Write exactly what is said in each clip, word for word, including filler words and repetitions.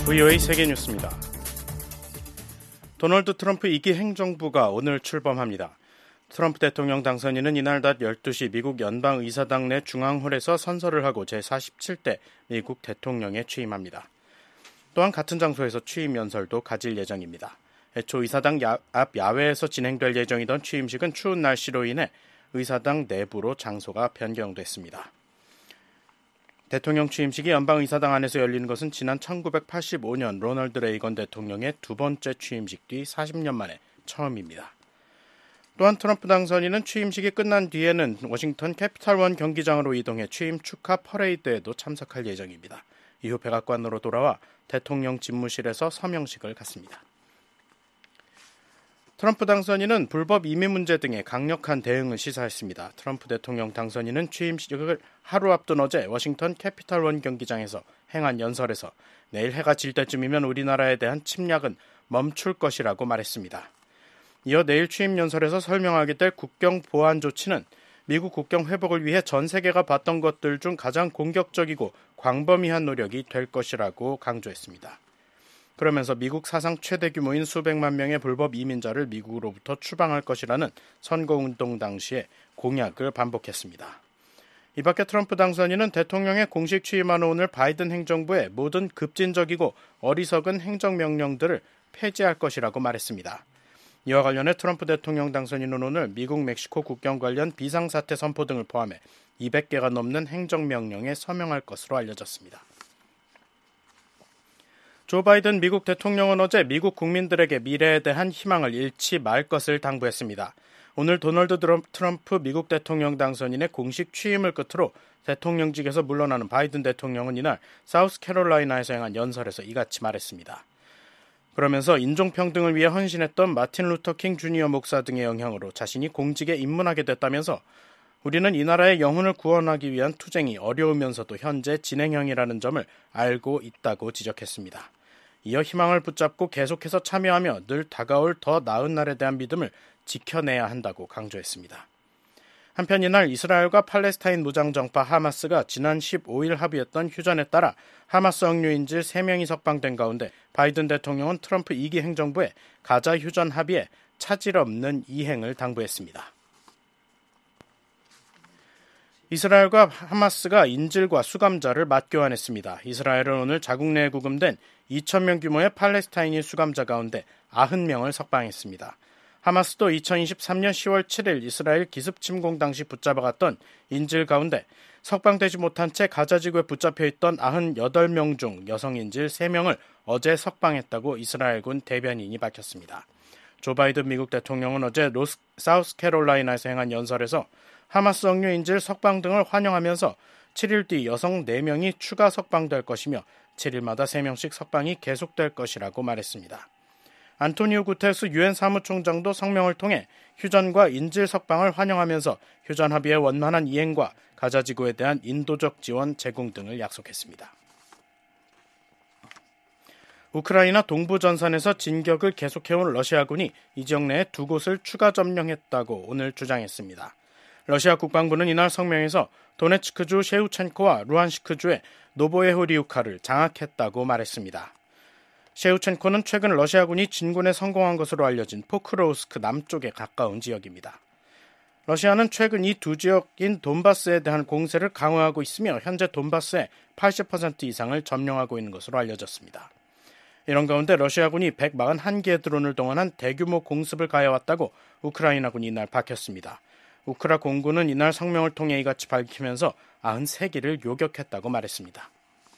브이오에이 세계뉴스입니다. 도널드 트럼프 이 기 행정부가 오늘 출범합니다. 트럼프 대통령 당선인은 이날 낮 열두 시 미국 연방의사당 내 중앙홀에서 선서를 하고 제사십칠 대 미국 대통령에 취임합니다. 또한 같은 장소에서 취임 연설도 가질 예정입니다. 애초 의사당 야, 앞 야외에서 진행될 예정이던 취임식은 추운 날씨로 인해 의사당 내부로 장소가 변경됐습니다. 대통령 취임식이 연방의사당 안에서 열리는 것은 지난 천구백팔십오 년 로널드 레이건 대통령의 두 번째 취임식 뒤 사십 년 만에 처음입니다. 또한 트럼프 당선인은 취임식이 끝난 뒤에는 워싱턴 캐피탈원 경기장으로 이동해 취임 축하 퍼레이드에도 참석할 예정입니다. 이후 백악관으로 돌아와 대통령 집무실에서 서명식을 갖습니다. 트럼프 당선인은 불법 이민 문제 등의 강력한 대응을 시사했습니다. 트럼프 대통령 당선인은 취임식을 하루 앞둔 어제 워싱턴 캐피탈원 경기장에서 행한 연설에서 내일 해가 질 때쯤이면 우리나라에 대한 침략은 멈출 것이라고 말했습니다. 이어 내일 취임 연설에서 설명하게 될 국경 보안 조치는 미국 국경 회복을 위해 전 세계가 봤던 것들 중 가장 공격적이고 광범위한 노력이 될 것이라고 강조했습니다. 그러면서 미국 사상 최대 규모인 수백만 명의 불법 이민자를 미국으로부터 추방할 것이라는 선거운동 당시의 공약을 반복했습니다. 이 밖에 트럼프 당선인은 대통령의 공식 취임한 오늘 바이든 행정부의 모든 급진적이고 어리석은 행정명령들을 폐지할 것이라고 말했습니다. 이와 관련해 트럼프 대통령 당선인은 오늘 미국 멕시코 국경 관련 비상사태 선포 등을 포함해 이백 개가 넘는 행정명령에 서명할 것으로 알려졌습니다. 조 바이든 미국 대통령은 어제 미국 국민들에게 미래에 대한 희망을 잃지 말 것을 당부했습니다. 오늘 도널드 트럼프 미국 대통령 당선인의 공식 취임을 끝으로 대통령직에서 물러나는 바이든 대통령은 이날 사우스캐롤라이나에서 행한 연설에서 이같이 말했습니다. 그러면서 인종평등을 위해 헌신했던 마틴 루터 킹 주니어 목사 등의 영향으로 자신이 공직에 입문하게 됐다면서 우리는 이 나라의 영혼을 구원하기 위한 투쟁이 어려우면서도 현재 진행형이라는 점을 알고 있다고 지적했습니다. 이어 희망을 붙잡고 계속해서 참여하며 늘 다가올 더 나은 날에 대한 믿음을 지켜내야 한다고 강조했습니다. 한편 이날 이스라엘과 팔레스타인 무장정파 하마스가 지난 십오 일 합의했던 휴전에 따라 하마스 억류인질 세 명이 석방된 가운데 바이든 대통령은 트럼프 이 기 행정부의 가자 휴전 합의에 차질 없는 이행을 당부했습니다. 이스라엘과 하마스가 인질과 수감자를 맞교환했습니다. 이스라엘은 오늘 자국 내에 구금된 이천 명 규모의 팔레스타인인 수감자 가운데 구십 명을 석방했습니다. 하마스도 이천이십삼 년 시월 칠일 이스라엘 기습 침공 당시 붙잡아갔던 인질 가운데 석방되지 못한 채 가자지구에 붙잡혀 있던 구십팔 명 중 여성 인질 세 명을 어제 석방했다고 이스라엘군 대변인이 밝혔습니다. 조 바이든 미국 대통령은 어제 로스, 사우스캐롤라이나에서 행한 연설에서 하마스 억류 인질 석방 등을 환영하면서 칠 일 뒤 여성 네 명이 추가 석방될 것이며 칠 일마다 세 명씩 석방이 계속될 것이라고 말했습니다. 안토니오 구테르스 유엔 사무총장도 성명을 통해 휴전과 인질 석방을 환영하면서 휴전 합의의 원만한 이행과 가자지구에 대한 인도적 지원 제공 등을 약속했습니다. 우크라이나 동부 전선에서 진격을 계속해온 러시아군이 이 지역 내에 두 곳을 추가 점령했다고 오늘 주장했습니다. 러시아 국방부는 이날 성명에서 도네츠크주 셰우첸코와 루안시크주의 노보예후리우카를 장악했다고 말했습니다. 셰우첸코는 최근 러시아군이 진군에 성공한 것으로 알려진 포크로우스크 남쪽에 가까운 지역입니다. 러시아는 최근 이 두 지역인 돈바스에 대한 공세를 강화하고 있으며 현재 돈바스의 팔십 퍼센트 이상을 점령하고 있는 것으로 알려졌습니다. 이런 가운데 러시아군이 백사십일 개의 드론을 동원한 대규모 공습을 가해왔다고 우크라이나군이 이날 밝혔습니다. 우크라 공군은 이날 성명을 통해 이같이 밝히면서 구십삼 기를 요격했다고 말했습니다.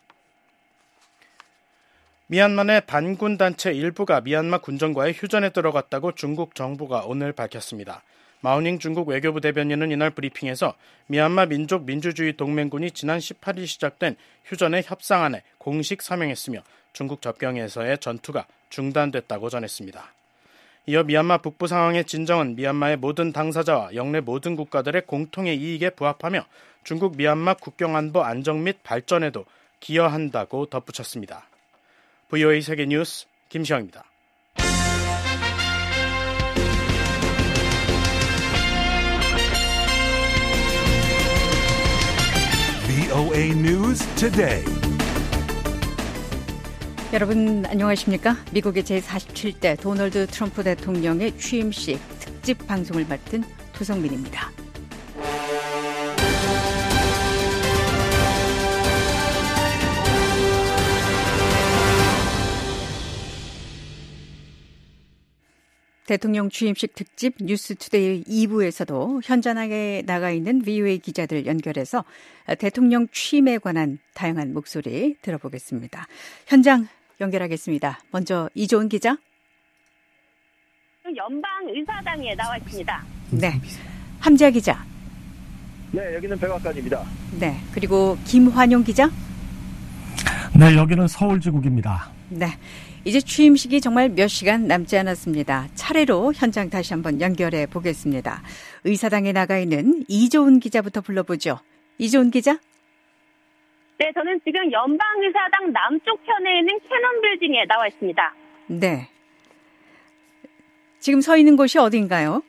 미얀마 내 반군 단체 일부가 미얀마 군정과의 휴전에 들어갔다고 중국 정부가 오늘 밝혔습니다. 마오닝 중국 외교부 대변인은 이날 브리핑에서 미얀마 민족 민주주의 동맹군이 지난 십팔 일 시작된 휴전의 협상안에 공식 서명했으며 중국 접경에서의 전투가 중단됐다고 전했습니다. 이어 미얀마 북부 상황의 진정은 미얀마의 모든 당사자와 영내 모든 국가들의 공통의 이익에 부합하며 중국 미얀마 국경안보 안정 및 발전에도 기여한다고 덧붙였습니다. 브이오에이 세계뉴스 김시영입니다. 브이오에이 News Today. 여러분 안녕하십니까? 미국의 제사십칠 대 도널드 트럼프 대통령의 취임식 특집 방송을 맡은 도성민입니다. 대통령 취임식 특집 뉴스투데이 이 부에서도 현장에 나가 있는 브이오에이 기자들 연결해서 대통령 취임에 관한 다양한 목소리 들어보겠습니다. 현장 연결하겠습니다. 먼저 이조은 기자. 연방의사당에 나와 있습니다. 네, 함지아 기자. 네, 여기는 백악관입니다. 네, 그리고 김환용 기자. 네, 여기는 서울지국입니다. 네, 이제 취임식이 정말 몇 시간 남지 않았습니다. 차례로 현장 다시 한번 연결해 보겠습니다. 의사당에 나가 있는 이조은 기자부터 불러보죠. 이조은 기자. 네, 저는 지금 연방의사당 남쪽 편에 있는 캐논 빌딩에 나와 있습니다. 네. 지금 서 있는 곳이 어딘가요?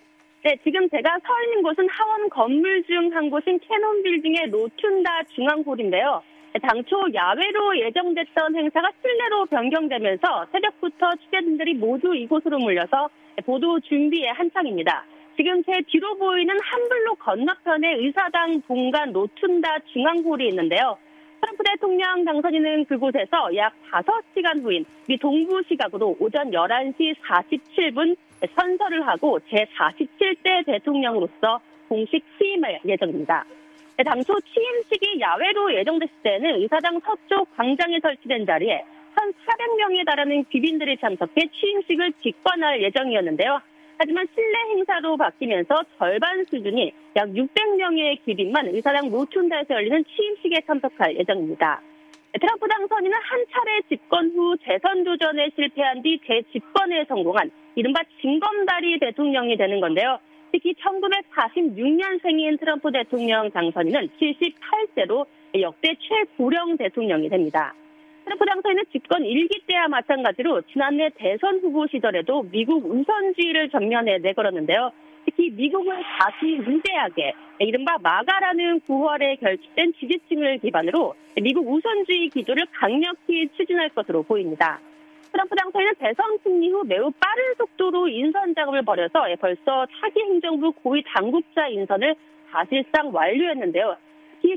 네, 지금 제가 서 있는 곳은 하원 건물 중 한 곳인 캐논 빌딩의 로툰다 중앙홀인데요. 당초 야외로 예정됐던 행사가 실내로 변경되면서 새벽부터 취재진들이 모두 이곳으로 몰려서 보도 준비에 한창입니다. 지금 제 뒤로 보이는 한 블록 건너편에 의사당 본관 로툰다 중앙홀이 있는데요. 트럼프 대통령 당선인은 그곳에서 약 다섯 시간 후인 미 동부 시각으로 오전 열한 시 사십칠 분 선서를 하고 제사십칠 대 대통령으로서 공식 취임할 예정입니다. 당초 취임식이 야외로 예정됐을 때는 의사당 서쪽 광장에 설치된 자리에 천사백 명에 달하는 귀빈들이 참석해 취임식을 직관할 예정이었는데요. 하지만 실내 행사로 바뀌면서 절반 수준이 약 육백 명의 귀빈만 의사당 로툰다에서 열리는 취임식에 참석할 예정입니다. 트럼프 당선인은 한 차례 집권 후 재선 도전에 실패한 뒤 재집권에 성공한 이른바 징검다리 대통령이 되는 건데요. 특히 천구백사십육 년생인 트럼프 대통령 당선인은 칠십팔 세로 역대 최고령 대통령이 됩니다. 트럼프 당선인은 집권 일 기 때와 마찬가지로 지난해 대선 후보 시절에도 미국 우선주의를 전면에 내걸었는데요. 특히 미국을 다시 우대하게 이른바 마가라는 구월에 결집된 지지층을 기반으로 미국 우선주의 기조를 강력히 추진할 것으로 보입니다. 트럼프 당선인은 대선 승리 후 매우 빠른 속도로 인선 작업을 벌여서 벌써 차기 행정부 고위 당국자 인선을 사실상 완료했는데요. 특히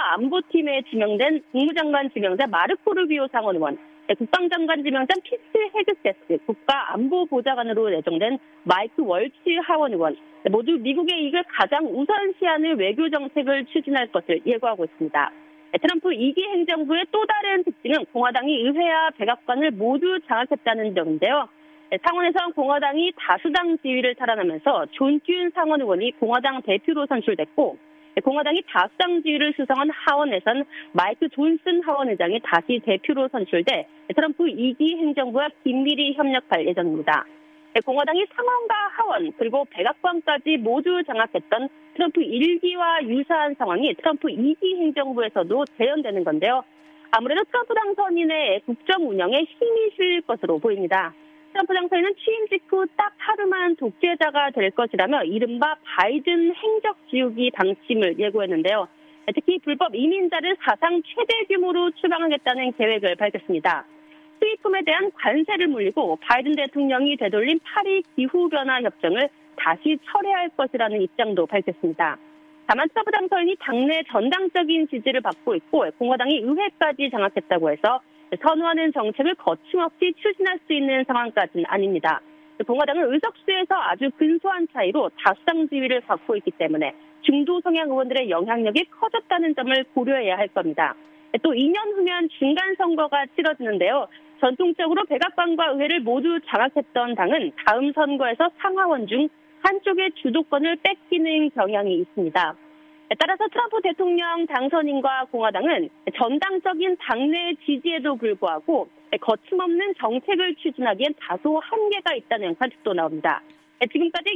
국가안보팀에 지명된 국무장관 지명자 마르코 루비오 상원의원, 국방장관 지명자 피트 헤그세스, 국가안보보좌관으로 내정된 마이크 월츠 하원의원, 모두 미국의 이익을 가장 우선시하는 외교정책을 추진할 것을 예고하고 있습니다. 트럼프 이 기 행정부의 또 다른 특징은 공화당이 의회와 백악관을 모두 장악했다는 점인데요. 상원에선 공화당이 다수당 지위를 탈환하면서 존 듀인 상원의원이 공화당 대표로 선출됐고, 공화당이 다수당 지위를 수성한 하원에선 마이크 존슨 하원의장이 다시 대표로 선출돼 트럼프 이 기 행정부와 긴밀히 협력할 예정입니다. 공화당이 상원과 하원 그리고 백악관까지 모두 장악했던 트럼프 일 기와 유사한 상황이 트럼프 이 기 행정부에서도 재현되는 건데요. 아무래도 트럼프 당선인의 국정 운영에 힘이 실릴 것으로 보입니다. 트럼프 당선인은 취임식 후 딱 하루만 독재자가 될 것이라며 이른바 바이든 행적 지우기 방침을 예고했는데요. 특히 불법 이민자를 사상 최대 규모로 추방하겠다는 계획을 밝혔습니다. 수입품에 대한 관세를 물리고 바이든 대통령이 되돌린 파리 기후변화 협정을 다시 철회할 것이라는 입장도 밝혔습니다. 다만 트럼프 당선인이 당내 전당적인 지지를 받고 있고 공화당이 의회까지 장악했다고 해서 선호하는 정책을 거침없이 추진할 수 있는 상황까지는 아닙니다. 공화당은 의석수에서 아주 근소한 차이로 다수당 지위를 갖고 있기 때문에 중도 성향 의원들의 영향력이 커졌다는 점을 고려해야 할 겁니다. 또 이 년 후면 중간선거가 치러지는데요. 전통적으로 백악관과 의회를 모두 장악했던 당은 다음 선거에서 상하원 중 한쪽의 주도권을 뺏기는 경향이 있습니다. 따라서 트럼프 대통령 당선인과 공화당은 전당적인 당내 지지에도 불구하고 거침없는 정책을 추진하기엔 다소 한계가 있다는 관측도 나옵니다. 지금까지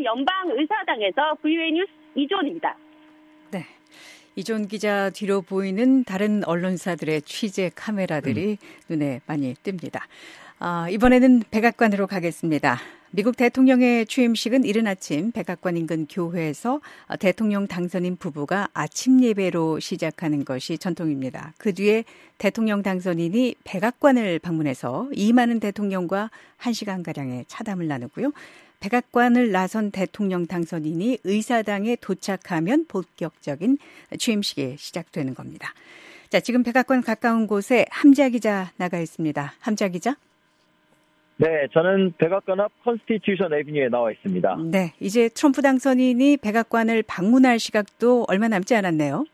연방의사당에서 브이오에이 뉴스 이조은입니다. 네, 이조은 기자 뒤로 보이는 다른 언론사들의 취재 카메라들이 음. 눈에 많이 띕니다. 아, 이번에는 백악관으로 가겠습니다. 미국 대통령의 취임식은 이른 아침 백악관 인근 교회에서 대통령 당선인 부부가 아침 예배로 시작하는 것이 전통입니다. 그 뒤에 대통령 당선인이 백악관을 방문해서 이만은 대통령과 한 시간가량의 차담을 나누고요. 백악관을 나선 대통령 당선인이 의사당에 도착하면 본격적인 취임식이 시작되는 겁니다. 자, 지금 백악관 가까운 곳에 함자 기자 나가 있습니다. 함자 기자. 네, 저는 백악관 앞 컨스티튜션 애비뉴에 나와 있습니다. 네, 이제 트럼프 당선인이 백악관을 방문할 시각도 얼마 남지 않았네요.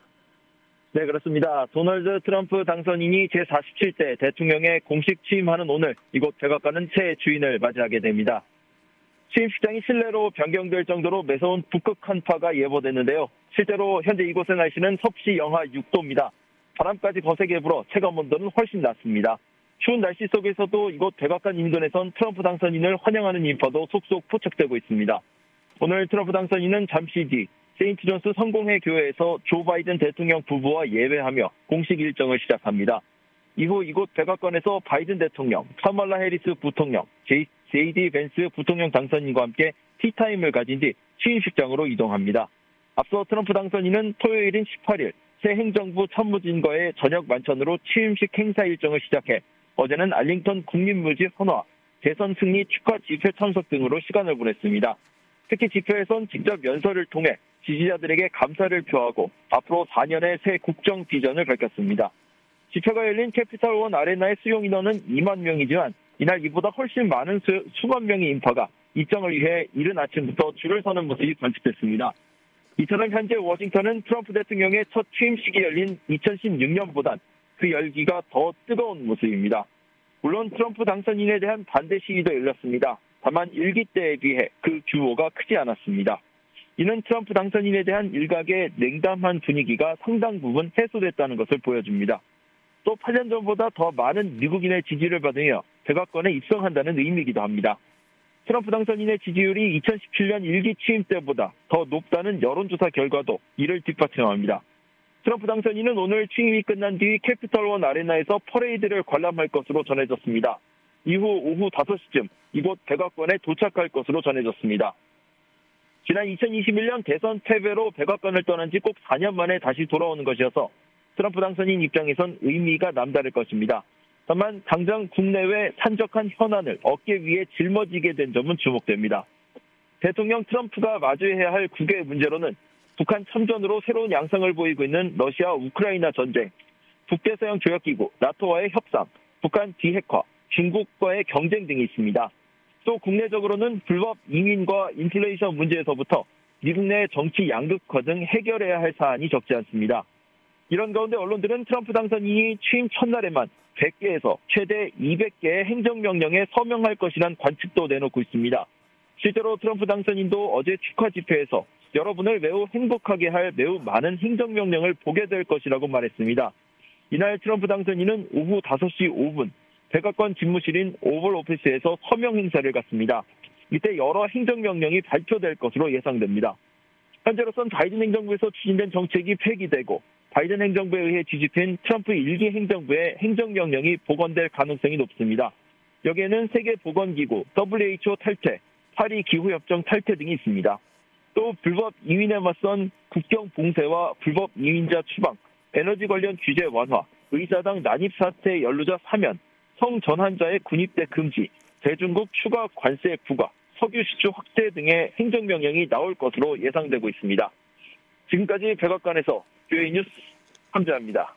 네, 그렇습니다. 도널드 트럼프 당선인이 제사십칠 대 대통령에 공식 취임하는 오늘 이곳 백악관은 새 주인을 맞이하게 됩니다. 취임식장이 실내로 변경될 정도로 매서운 북극 한파가 예보됐는데요. 실제로 현재 이곳의 날씨는 섭씨 영하 육 도입니다. 바람까지 거세게 불어 체감 온도는 훨씬 낮습니다. 추운 날씨 속에서도 이곳 백악관 인근에선 트럼프 당선인을 환영하는 인파도 속속 포착되고 있습니다. 오늘 트럼프 당선인은 잠시 뒤 세인트 존스 성공회 교회에서 조 바이든 대통령 부부와 예배하며 공식 일정을 시작합니다. 이후 이곳 백악관에서 바이든 대통령, 카말라 해리스 부통령, 제이디 벤스 부통령 당선인과 함께 티타임을 가진 뒤 취임식장으로 이동합니다. 앞서 트럼프 당선인은 토요일인 십팔 일 새 행정부 참모진과의 저녁 만찬으로 취임식 행사 일정을 시작해 어제는 알링턴 국립묘지 헌화, 대선 승리 축하 집회 참석 등으로 시간을 보냈습니다. 특히 집회에선 직접 연설을 통해 지지자들에게 감사를 표하고 앞으로 사 년의 새 국정 비전을 밝혔습니다. 집회가 열린 캐피털원 아레나의 수용 인원은 이만 명이지만 이날 이보다 훨씬 많은 수, 수만 명의 인파가 입장을 위해 이른 아침부터 줄을 서는 모습이 관측됐습니다. 이처럼 현재 워싱턴은 트럼프 대통령의 첫 취임식이 열린 이천십육 년보단 그 열기가 더 뜨거운 모습입니다. 물론 트럼프 당선인에 대한 반대 시위도 열렸습니다. 다만 일기 때에 비해 그 규모가 크지 않았습니다. 이는 트럼프 당선인에 대한 일각의 냉담한 분위기가 상당 부분 해소됐다는 것을 보여줍니다. 또 팔 년 전보다 더 많은 미국인의 지지를 받으며 백악관에 입성한다는 의미이기도 합니다. 트럼프 당선인의 지지율이 이천십칠 년 일기 취임 때보다 더 높다는 여론조사 결과도 이를 뒷받침합니다. 트럼프 당선인은 오늘 취임이 끝난 뒤 캐피털원 아레나에서 퍼레이드를 관람할 것으로 전해졌습니다. 이후 오후 다섯 시쯤 이곳 백악관에 도착할 것으로 전해졌습니다. 지난 이천이십일 년 대선 패배로 백악관을 떠난 지 꼭 사 년 만에 다시 돌아오는 것이어서 트럼프 당선인 입장에선 의미가 남다를 것입니다. 다만 당장 국내외 산적한 현안을 어깨 위에 짊어지게 된 점은 주목됩니다. 대통령 트럼프가 마주해야 할 국외 문제로는 북한 참전으로 새로운 양상을 보이고 있는 러시아 우크라이나 전쟁, 북대서양 조약기구 나토와의 협상, 북한 비핵화, 중국과의 경쟁 등이 있습니다. 또 국내적으로는 불법 이민과 인플레이션 문제에서부터 미국 내 정치 양극화 등 해결해야 할 사안이 적지 않습니다. 이런 가운데 언론들은 트럼프 당선인이 취임 첫날에만 백 개에서 최대 이백 개의 행정명령에 서명할 것이란 관측도 내놓고 있습니다. 실제로 트럼프 당선인도 어제 축하 집회에서 여러분을 매우 행복하게 할 매우 많은 행정명령을 보게 될 것이라고 말했습니다. 이날 트럼프 당선인은 오후 다섯 시 오 분 백악관 집무실인 오벌 오피스에서 서명 행사를 갖습니다. 이때 여러 행정명령이 발표될 것으로 예상됩니다. 현재로선 바이든 행정부에서 추진된 정책이 폐기되고 바이든 행정부에 의해 뒤집힌 트럼프 일기 행정부의 행정명령이 복원될 가능성이 높습니다. 여기에는 세계보건기구, 더블유에이치오 탈퇴, 파리 기후협정 탈퇴 등이 있습니다. 또 불법 이민에 맞선 국경 봉쇄와 불법 이민자 추방, 에너지 관련 규제 완화, 의사당 난입 사태 연루자 사면, 성전환자의 군입대 금지, 대중국 추가 관세 부과, 석유 수출 확대 등의 행정명령이 나올 것으로 예상되고 있습니다. 지금까지 백악관에서 뷰에이 뉴스 함재합니다.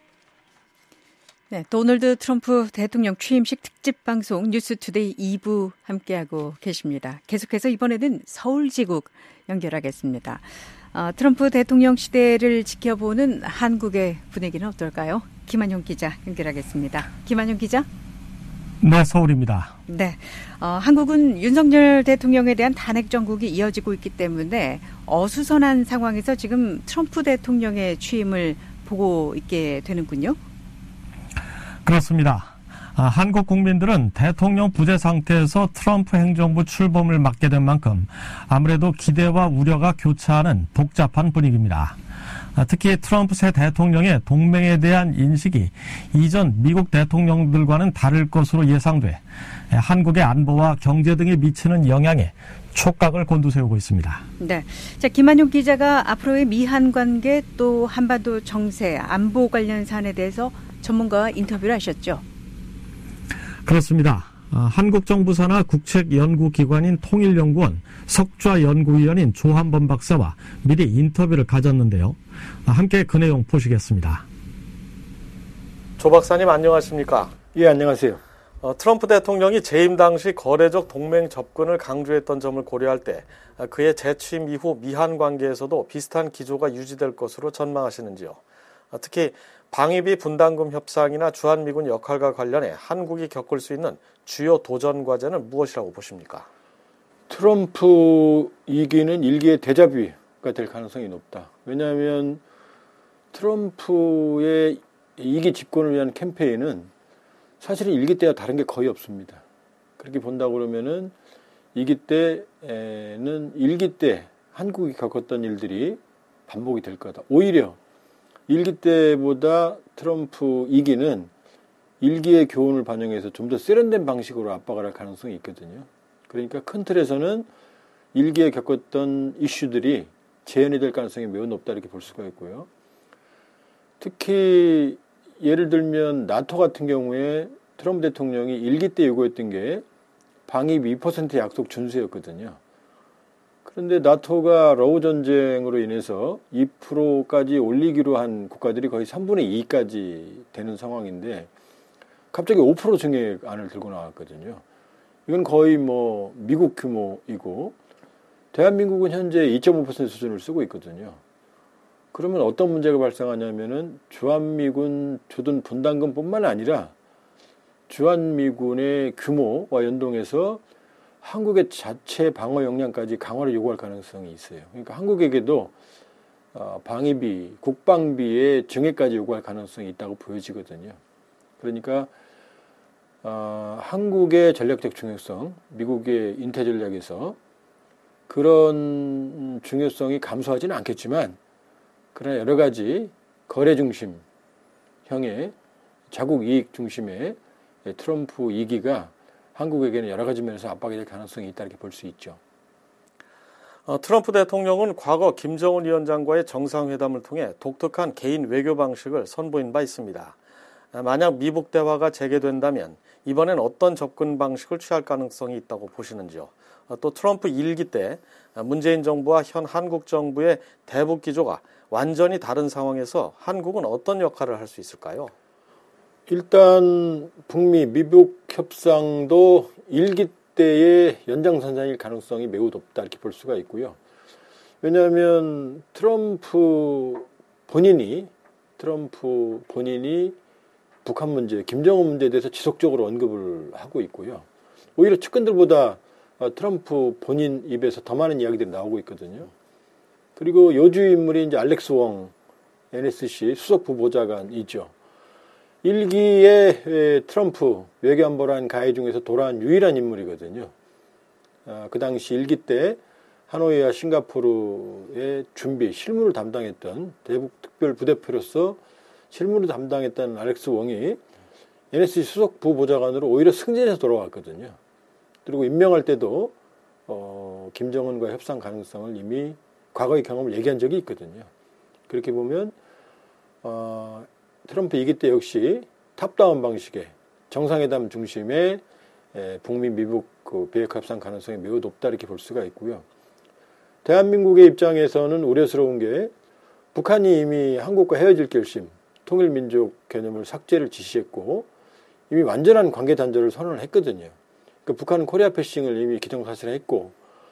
네, 도널드 트럼프 대통령 취임식 특집 방송 뉴스투데이 이 부 함께하고 계십니다. 계속해서 이번에는 서울지국 연결하겠습니다. 어, 트럼프 대통령 시대를 지켜보는 한국의 분위기는 어떨까요? 김한용 기자 연결하겠습니다. 김한용 기자. 네, 서울입니다. 네, 어, 한국은 윤석열 대통령에 대한 탄핵 정국이 이어지고 있기 때문에 어수선한 상황에서 지금 트럼프 대통령의 취임을 보고 있게 되는군요. 그렇습니다. 아, 한국 국민들은 대통령 부재 상태에서 트럼프 행정부 출범을 맞게 된 만큼 아무래도 기대와 우려가 교차하는 복잡한 분위기입니다. 특히 트럼프 새 대통령의 동맹에 대한 인식이 이전 미국 대통령들과는 다를 것으로 예상돼 한국의 안보와 경제 등에 미치는 영향에 촉각을 곤두세우고 있습니다. 네, 자 김한용 기자가 앞으로의 미한 관계 또 한반도 정세, 안보 관련 사안에 대해서 전문가와 인터뷰를 하셨죠. 그렇습니다. 한국 정부 산하 국책연구기관인 통일연구원 석좌연구위원인 조한범 박사와 미리 인터뷰를 가졌는데요. 함께 그 내용 보시겠습니다. 조 박사님 안녕하십니까? 예, 안녕하세요. 어, 트럼프 대통령이 재임 당시 거래적 동맹 접근을 강조했던 점을 고려할 때 그의 재취임 이후 미한 관계에서도 비슷한 기조가 유지될 것으로 전망하시는지요? 어, 특히 방위비 분담금 협상이나 주한미군 역할과 관련해 한국이 겪을 수 있는 주요 도전 과제는 무엇이라고 보십니까? 트럼프 이 기는 일 기의 데자뷰가 될 가능성이 높다. 왜냐하면 트럼프의 이 기 집권을 위한 캠페인은 사실은 일 기 때와 다른 게 거의 없습니다. 그렇게 본다고 그러면은 이 기 때는 일 기 때 한국이 겪었던 일들이 반복이 될 거다. 오히려 일 기 때보다 트럼프 이 기는 일 기의 교훈을 반영해서 좀 더 세련된 방식으로 압박을 할 가능성이 있거든요. 그러니까 큰 틀에서는 일 기에 겪었던 이슈들이 재현이 될 가능성이 매우 높다 이렇게 볼 수가 있고요. 특히 예를 들면 나토 같은 경우에 트럼프 대통령이 일 기 때 요구했던 게 방위비 이 퍼센트 약속 준수였거든요. 그런데 나토가 러우 전쟁으로 인해서 이 퍼센트까지 올리기로 한 국가들이 거의 삼분의 이까지 되는 상황인데 갑자기 오 퍼센트 증액안을 들고 나왔거든요. 이건 거의 뭐 미국 규모이고 대한민국은 현재 이 점 오 퍼센트 수준을 쓰고 있거든요. 그러면 어떤 문제가 발생하냐면은 주한미군 주둔 분담금뿐만 아니라 주한미군의 규모와 연동해서 한국의 자체 방어 역량까지 강화를 요구할 가능성이 있어요. 그러니까 한국에게도 방위비, 국방비의 증액까지 요구할 가능성이 있다고 보여지거든요. 그러니까 어, 한국의 전략적 중요성, 미국의 인태 전략에서 그런 중요성이 감소하지는 않겠지만 그러나 여러 가지 거래 중심형의 자국 이익 중심의 트럼프 이 기가 한국에게는 여러 가지 면에서 압박이 될 가능성이 있다 이렇게 볼 수 있죠. 어, 트럼프 대통령은 과거 김정은 위원장과의 정상회담을 통해 독특한 개인 외교 방식을 선보인 바 있습니다. 만약 미북 대화가 재개된다면 이번엔 어떤 접근 방식을 취할 가능성이 있다고 보시는지요? 또 트럼프 일 기 때 문재인 정부와 현 한국 정부의 대북 기조가 완전히 다른 상황에서 한국은 어떤 역할을 할 수 있을까요? 일단 북미 미북 협상도 일 기 때의 연장선상일 가능성이 매우 높다 이렇게 볼 수가 있고요. 왜냐하면 트럼프 본인이 트럼프 본인이 북한 문제, 김정은 문제에 대해서 지속적으로 언급을 하고 있고요. 오히려 측근들보다 트럼프 본인 입에서 더 많은 이야기들이 나오고 있거든요. 그리고 요주 인물이 이제 알렉스 웡 엔에스씨 수석 부보좌관이죠. 일 기의 트럼프 외교안보란 가해 중에서 돌아온 유일한 인물이거든요. 그 당시 일 기 때 하노이와 싱가포르의 준비, 실무를 담당했던 대북 특별 부대표로서 실무를 담당했던 알렉스 웡이 엔에스씨 수석 부보좌관으로 오히려 승진해서 돌아왔거든요. 그리고 임명할 때도 어, 김정은과 협상 가능성을 이미 과거의 경험을 얘기한 적이 있거든요. 그렇게 보면 어, 트럼프 이 기 때 역시 탑다운 방식의 정상회담 중심의 에, 북미 미북 그 비핵 협상 가능성이 매우 높다 이렇게 볼 수가 있고요. 대한민국의 입장에서는 우려스러운 게 북한이 이미 한국과 헤어질 결심, 통일민족 개념을 삭제를 지시했고 이미 완전한 관계 단절을 선언을 했거든요. 그러니까 북한은 코리아 패싱을 이미 기정사실화했고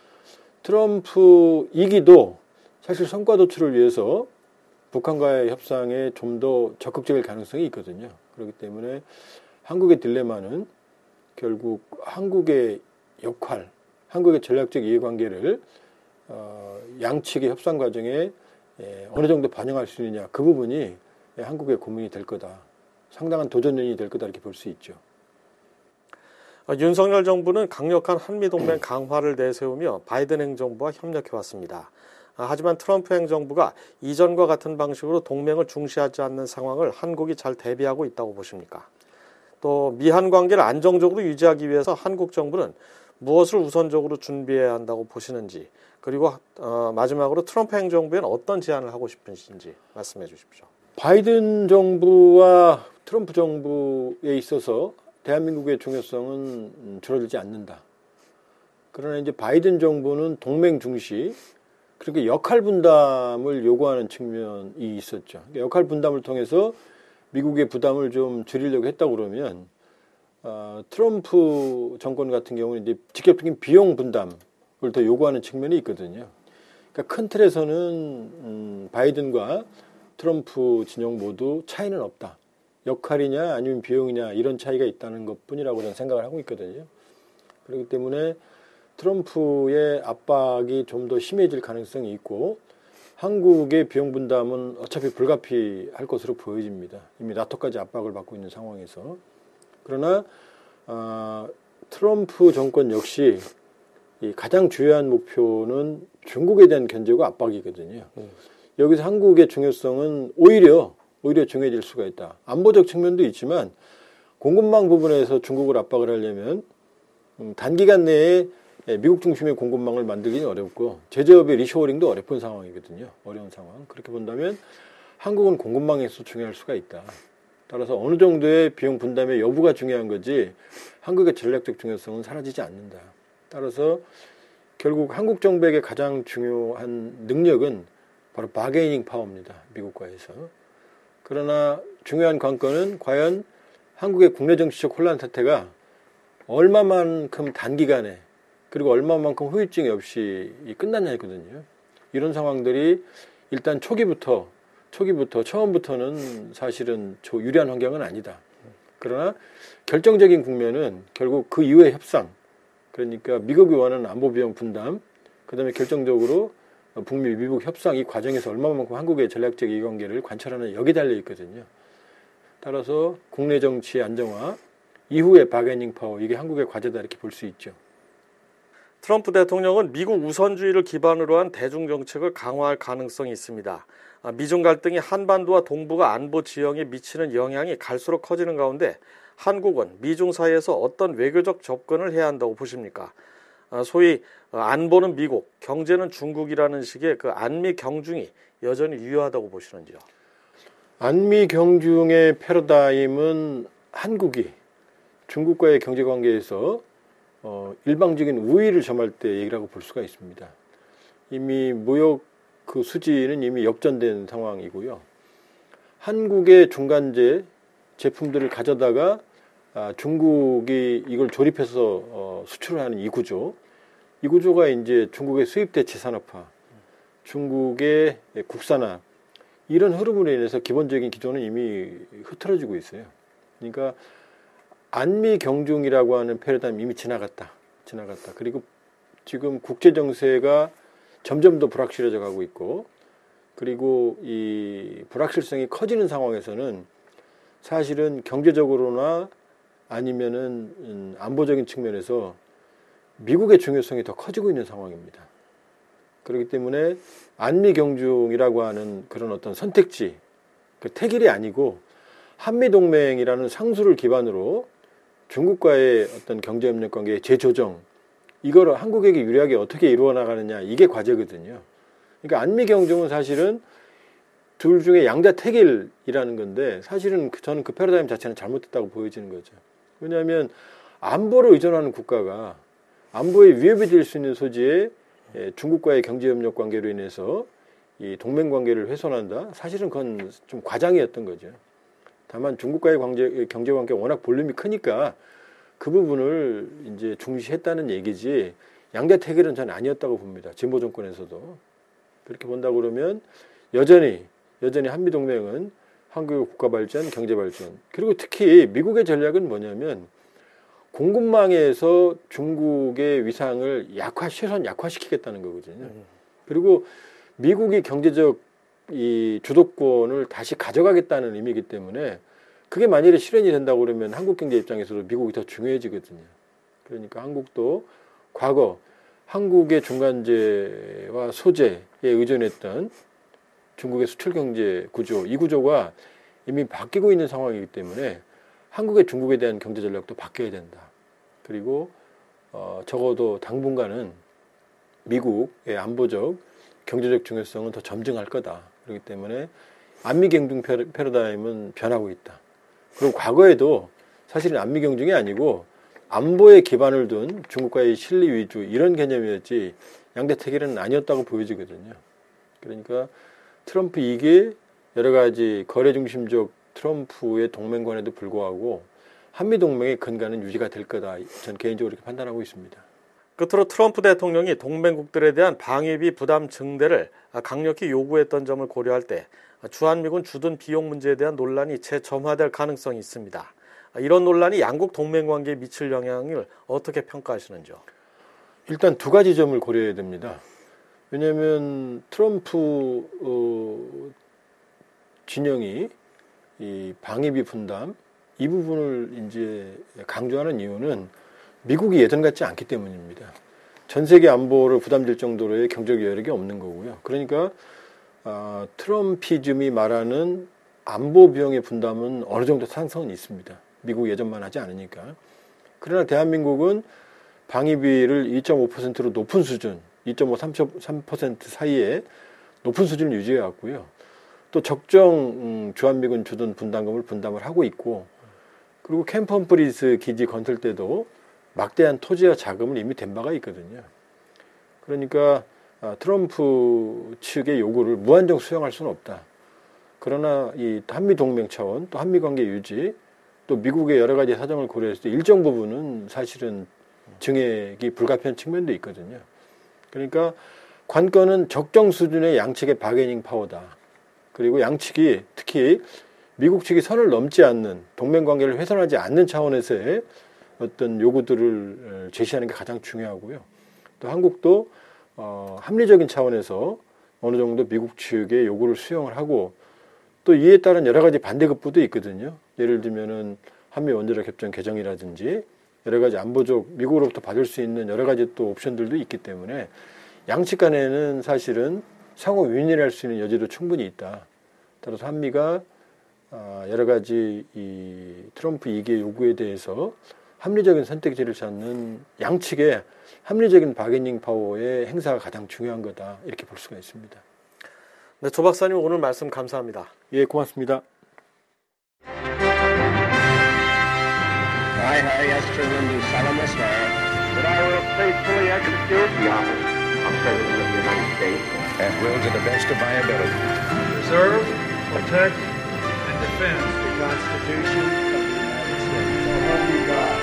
트럼프 이 기도 사실 성과 도출을 위해서 북한과의 협상에 좀 더 적극적일 가능성이 있거든요. 그렇기 때문에 한국의 딜레마는 결국 한국의 역할, 한국의 전략적 이해관계를 어, 양측의 협상 과정에 예, 어느 정도 반영할 수 있느냐 그 부분이 예, 한국의 고민이 될 거다. 상당한 도전 요인이 될 거다 이렇게 볼 수 있죠. 어, 윤석열 정부는 강력한 한미동맹 강화를 내세우며 바이든 행정부와 협력해왔습니다. 하지만 트럼프 행정부가 이전과 같은 방식으로 동맹을 중시하지 않는 상황을 한국이 잘 대비하고 있다고 보십니까? 또 미한 관계를 안정적으로 유지하기 위해서 한국 정부는 무엇을 우선적으로 준비해야 한다고 보시는지, 그리고 어, 마지막으로 트럼프 행정부에는 어떤 제안을 하고 싶으신지 말씀해 주십시오. 바이든 정부와 트럼프 정부에 있어서 대한민국의 중요성은 줄어들지 않는다. 그러나 이제 바이든 정부는 동맹 중시, 그렇게 역할 분담을 요구하는 측면이 있었죠. 역할 분담을 통해서 미국의 부담을 좀 줄이려고 했다고 그러면 어, 트럼프 정권 같은 경우는 이제 직접적인 비용 분담을 더 요구하는 측면이 있거든요. 그러니까 큰 틀에서는 음, 바이든과 트럼프 진영 모두 차이는 없다. 역할이냐 아니면 비용이냐 이런 차이가 있다는 것뿐이라고 저는 생각을 하고 있거든요. 그렇기 때문에 트럼프의 압박이 좀 더 심해질 가능성이 있고 한국의 비용 분담은 어차피 불가피할 것으로 보여집니다. 이미 나토까지 압박을 받고 있는 상황에서. 그러나 어, 트럼프 정권 역시 이 가장 중요한 목표는 중국에 대한 견제고 압박이거든요. 음. 여기서 한국의 중요성은 오히려 오히려 중요해질 수가 있다. 안보적 측면도 있지만 공급망 부분에서 중국을 압박을 하려면 음, 단기간 내에 미국 중심의 공급망을 만들기는 어렵고 제조업의 리쇼어링도 어렵은 상황이거든요. 어려운 상황. 그렇게 본다면 한국은 공급망에서 중요할 수가 있다. 따라서 어느 정도의 비용 분담의 여부가 중요한 거지 한국의 전략적 중요성은 사라지지 않는다. 따라서 결국 한국 정부에게 가장 중요한 능력은 바로 바게이닝 파워입니다. 미국과에서. 그러나 중요한 관건은 과연 한국의 국내 정치적 혼란 사태가 얼마만큼 단기간에 그리고 얼마만큼 후유증이 없이 끝났냐거든요. 이런 상황들이 일단 초기부터 초기부터 처음부터는 사실은 유리한 환경은 아니다. 그러나 결정적인 국면은 결국 그 이후의 협상, 그러니까 미국이 원하는 안보 비용 분담, 그다음에 결정적으로 북미 미국 협상 이 과정에서 얼마만큼 한국의 전략적 이해관계를 관철하는 여기에 달려 있거든요. 따라서 국내 정치의 안정화 이후의 바게닝 파워, 이게 한국의 과제다 이렇게 볼 수 있죠. 트럼프 대통령은 미국 우선주의를 기반으로 한 대중정책을 강화할 가능성이 있습니다. 미중 갈등이 한반도와 동북아 안보 지형에 미치는 영향이 갈수록 커지는 가운데 한국은 미중 사이에서 어떤 외교적 접근을 해야 한다고 보십니까? 소위 안보는 미국, 경제는 중국이라는 식의 그 안미 경중이 여전히 유효하다고 보시는지요? 안미 경중의 패러다임은 한국이 중국과의 경제관계에서 어, 일방적인 우위를 점할 때 얘기라고 볼 수가 있습니다. 이미 무역 그 수지는 이미 역전된 상황이고요. 한국의 중간재 제품들을 가져다가 아, 중국이 이걸 조립해서 어, 수출을 하는 이 구조, 이 구조가 이제 중국의 수입대체 산업화, 중국의 국산화, 이런 흐름으로 인해서 기본적인 기조는 이미 흐트러지고 있어요. 그러니까 안미 경중이라고 하는 패러다임 이미 지나갔다. 지나갔다. 그리고 지금 국제 정세가 점점 더 불확실해져 가고 있고, 그리고 이 불확실성이 커지는 상황에서는 사실은 경제적으로나 아니면은 안보적인 측면에서 미국의 중요성이 더 커지고 있는 상황입니다. 그렇기 때문에 안미 경중이라고 하는 그런 어떤 선택지, 그 택일이 아니고 한미 동맹이라는 상수를 기반으로 중국과의 어떤 경제협력 관계의 재조정, 이거를 한국에게 유리하게 어떻게 이루어 나가느냐, 이게 과제거든요. 그러니까 안미 경중은 사실은 둘 중에 양자 택일이라는 건데, 사실은 저는 그 패러다임 자체는 잘못됐다고 보여지는 거죠. 왜냐하면 안보를 의존하는 국가가 안보에 위협이 될 수 있는 소지에 중국과의 경제협력 관계로 인해서 이 동맹 관계를 훼손한다? 사실은 그건 좀 과장이었던 거죠. 다만 중국과의 관계, 경제 관계가 워낙 볼륨이 크니까 그 부분을 이제 중시했다는 얘기지, 양자 택일은 전 아니었다고 봅니다. 진보 정권에서도. 그렇게 본다 그러면 여전히 여전히 한미 동맹은 한국의 국가 발전, 경제 발전, 그리고 특히 미국의 전략은 뭐냐면 공급망에서 중국의 위상을 약화, 최소한 약화시키겠다는 거거든요. 그리고 미국이 경제적 이 주도권을 다시 가져가겠다는 의미이기 때문에 그게 만일에 실현이 된다고 그러면 한국 경제 입장에서도 미국이 더 중요해지거든요. 그러니까 한국도 과거 한국의 중간재와 소재에 의존했던 중국의 수출 경제 구조, 이 구조가 이미 바뀌고 있는 상황이기 때문에 한국의 중국에 대한 경제 전략도 바뀌어야 된다. 그리고 어, 적어도 당분간은 미국의 안보적, 경제적 중요성은 더 점증할 거다. 그렇기 때문에 안미 경중 패러다임은 변하고 있다. 그리고 과거에도 사실은 안미 경중이 아니고 안보에 기반을 둔 중국과의 실리 위주 이런 개념이었지 양대 태길은 아니었다고 보여지거든요. 그러니까 트럼프 이 기 여러 가지 거래 중심적 트럼프의 동맹관에도 불구하고 한미 동맹의 근간은 유지가 될 거다. 전 개인적으로 이렇게 판단하고 있습니다. 끝으로 트럼프 대통령이 동맹국들에 대한 방위비 부담 증대를 강력히 요구했던 점을 고려할 때 주한미군 주둔 비용 문제에 대한 논란이 재점화될 가능성이 있습니다. 이런 논란이 양국 동맹 관계에 미칠 영향을 어떻게 평가하시는지요? 일단 두 가지 점을 고려해야 됩니다. 왜냐하면 트럼프 어, 진영이 이 방위비 분담 이 부분을 이제 강조하는 이유는 미국이 예전 같지 않기 때문입니다. 전 세계 안보를 부담질 정도로의 경제적 여력이 없는 거고요. 그러니까 어, 트럼피즘이 말하는 안보 비용의 분담은 어느 정도 상승은 있습니다. 미국 예전만 하지 않으니까. 그러나 대한민국은 방위비를 이 점 오 퍼센트로 높은 수준, 이 점 오, 삼 퍼센트 사이에 높은 수준을 유지해 왔고요. 또 적정 음, 주한미군 주둔 분담금을 분담을 하고 있고, 그리고 캠프 험프리스 기지 건설 때도 막대한 토지와 자금을 이미 댄 바가 있거든요. 그러니까 아, 트럼프 측의 요구를 무한정 수용할 수는 없다. 그러나 이 한미 동맹 차원, 또 한미 관계 유지, 또 미국의 여러 가지 사정을 고려했을 때 일정 부분은 사실은 증액이 불가피한 측면도 있거든요. 그러니까 관건은 적정 수준의 양측의 바게닝 파워다. 그리고 양측이 특히 미국 측이 선을 넘지 않는 동맹 관계를 훼손하지 않는 차원에서의 어떤 요구들을 제시하는 게 가장 중요하고요. 또 한국도 어, 합리적인 차원에서 어느 정도 미국 측의 요구를 수용을 하고 또 이에 따른 여러 가지 반대급부도 있거든요. 예를 들면은 한미 원자력 협정 개정이라든지 여러 가지 안보적 미국으로부터 받을 수 있는 여러 가지 또 옵션들도 있기 때문에 양측 간에는 사실은 상호 윈윈할 수 있는 여지도 충분히 있다. 따라서 한미가 여러 가지 이 트럼프 이 기의 요구에 대해서 합리적인 선택지를 찾는 양측의 합리적인 바게닝 파워의 행사가 가장 중요한 거다. 이렇게 볼 수가 있습니다. 네, 조 박사님 오늘 말씀 감사합니다. 예, 고맙습니다. I, Harry S. Truman, do solemnly swear that I will faithfully execute the office of President of the United States and will, to the best of my ability, preserve, protect, and defend the Constitution of the United States. So help me God.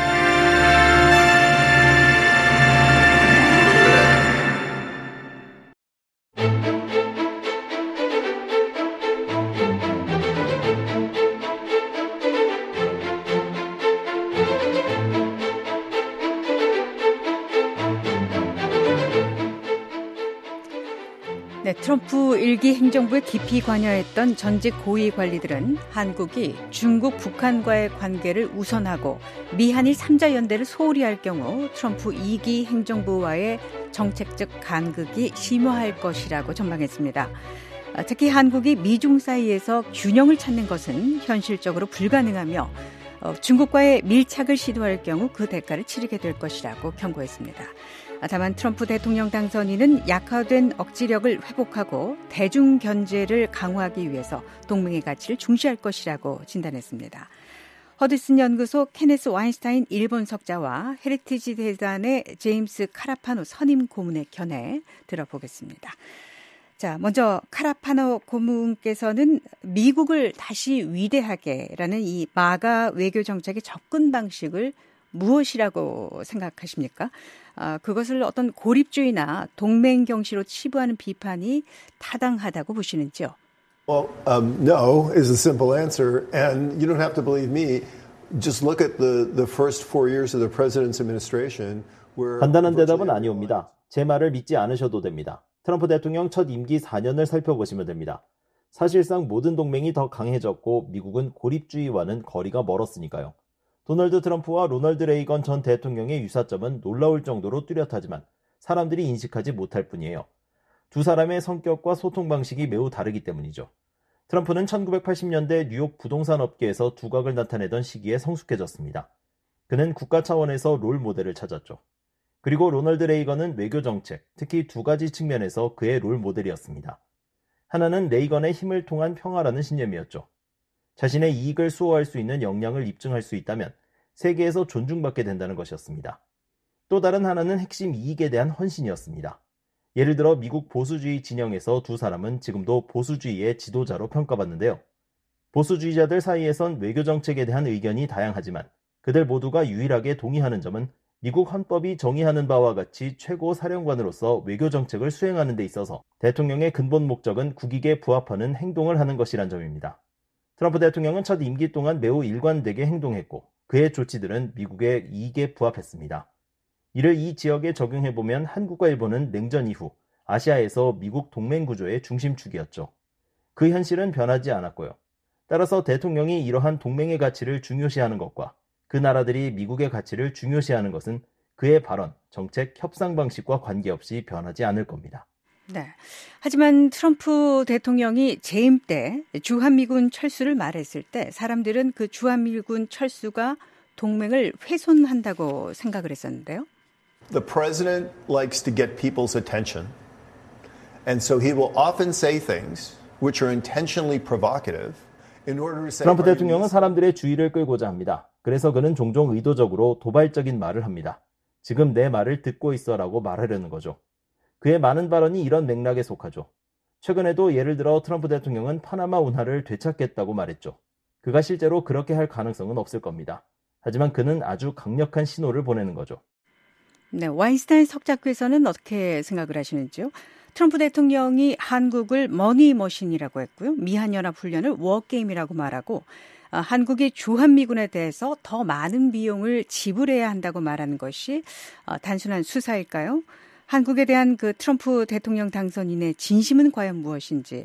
네, 트럼프 일 기 행정부에 깊이 관여했던 전직 고위 관리들은 한국이 중국, 북한과의 관계를 우선하고 미한일 삼자 연대를 소홀히 할 경우 트럼프 이 기 행정부와의 정책적 간극이 심화할 것이라고 전망했습니다. 특히 한국이 미중 사이에서 균형을 찾는 것은 현실적으로 불가능하며 중국과의 밀착을 시도할 경우 그 대가를 치르게 될 것이라고 경고했습니다. 다만 트럼프 대통령 당선인은 약화된 억지력을 회복하고 대중 견제를 강화하기 위해서 동맹의 가치를 중시할 것이라고 진단했습니다. 허드슨 연구소 케네스 와인스타인 일본 석자와 헤리티지 대단의 제임스 카라파노 선임 고문의 견해 들어보겠습니다. 자, 먼저 카라파노 고문께서는 미국을 다시 위대하게라는 이 마가 외교 정책의 접근 방식을 무엇이라고 생각하십니까? 아, 그것을 어떤 고립주의나 동맹 경시로 치부하는 비판이 타당하다고 보시는지요? Well, um, no is a simple answer, and you don't have to believe me. Just look at the the first four years of the president's administration. Where 간단한 대답은 아니옵니다. 제 말을 믿지 않으셔도 됩니다. 트럼프 대통령 첫 임기 사 년을 살펴보시면 됩니다. 사실상 모든 동맹이 더 강해졌고 미국은 고립주의와는 거리가 멀었으니까요. 도널드 트럼프와 로널드 레이건 전 대통령의 유사점은 놀라울 정도로 뚜렷하지만 사람들이 인식하지 못할 뿐이에요. 두 사람의 성격과 소통 방식이 매우 다르기 때문이죠. 트럼프는 천구백팔십 년대 뉴욕 부동산 업계에서 두각을 나타내던 시기에 성숙해졌습니다. 그는 국가 차원에서 롤 모델을 찾았죠. 그리고 로널드 레이건은 외교 정책, 특히 두 가지 측면에서 그의 롤 모델이었습니다. 하나는 레이건의 힘을 통한 평화라는 신념이었죠. 자신의 이익을 수호할 수 있는 역량을 입증할 수 있다면 세계에서 존중받게 된다는 것이었습니다. 또 다른 하나는 핵심 이익에 대한 헌신이었습니다. 예를 들어 미국 보수주의 진영에서 두 사람은 지금도 보수주의의 지도자로 평가받는데요. 보수주의자들 사이에선 외교 정책에 대한 의견이 다양하지만 그들 모두가 유일하게 동의하는 점은 미국 헌법이 정의하는 바와 같이 최고 사령관으로서 외교 정책을 수행하는 데 있어서 대통령의 근본 목적은 국익에 부합하는 행동을 하는 것이란 점입니다. 트럼프 대통령은 첫 임기 동안 매우 일관되게 행동했고 그의 조치들은 미국의 이익에 부합했습니다. 이를 이 지역에 적용해보면 한국과 일본은 냉전 이후 아시아에서 미국 동맹 구조의 중심축이었죠. 그 현실은 변하지 않았고요. 따라서 대통령이 이러한 동맹의 가치를 중요시하는 것과 그 나라들이 미국의 가치를 중요시하는 것은 그의 발언, 정책, 협상 방식과 관계없이 변하지 않을 겁니다. 네. 하지만 트럼프 대통령이 재임 때 주한미군 철수를 말했을 때 사람들은 그 주한미군 철수가 동맹을 훼손한다고 생각을 했었는데요. The president likes to get people's attention. And so he will often say things which are intentionally provocative in order to say 트럼프 대통령은 사람들의 주의를 끌고자 합니다. 그래서 그는 종종 의도적으로 도발적인 말을 합니다. 지금 내 말을 듣고 있어라고 말하려는 거죠. 그의 많은 발언이 이런 맥락에 속하죠. 최근에도 예를 들어 트럼프 대통령은 파나마 운하를 되찾겠다고 말했죠. 그가 실제로 그렇게 할 가능성은 없을 겁니다. 하지만 그는 아주 강력한 신호를 보내는 거죠. 네, 와인스타인 석작께서는 어떻게 생각을 하시는지요? 트럼프 대통령이 한국을 머니머신이라고 했고요. 미한연합훈련을 워게임이라고 말하고 어, 한국이 주한미군에 대해서 더 많은 비용을 지불해야 한다고 말하는 것이 어, 단순한 수사일까요? 한국에 대한 그 트럼프 대통령 당선인의 진심은 과연 무엇인지,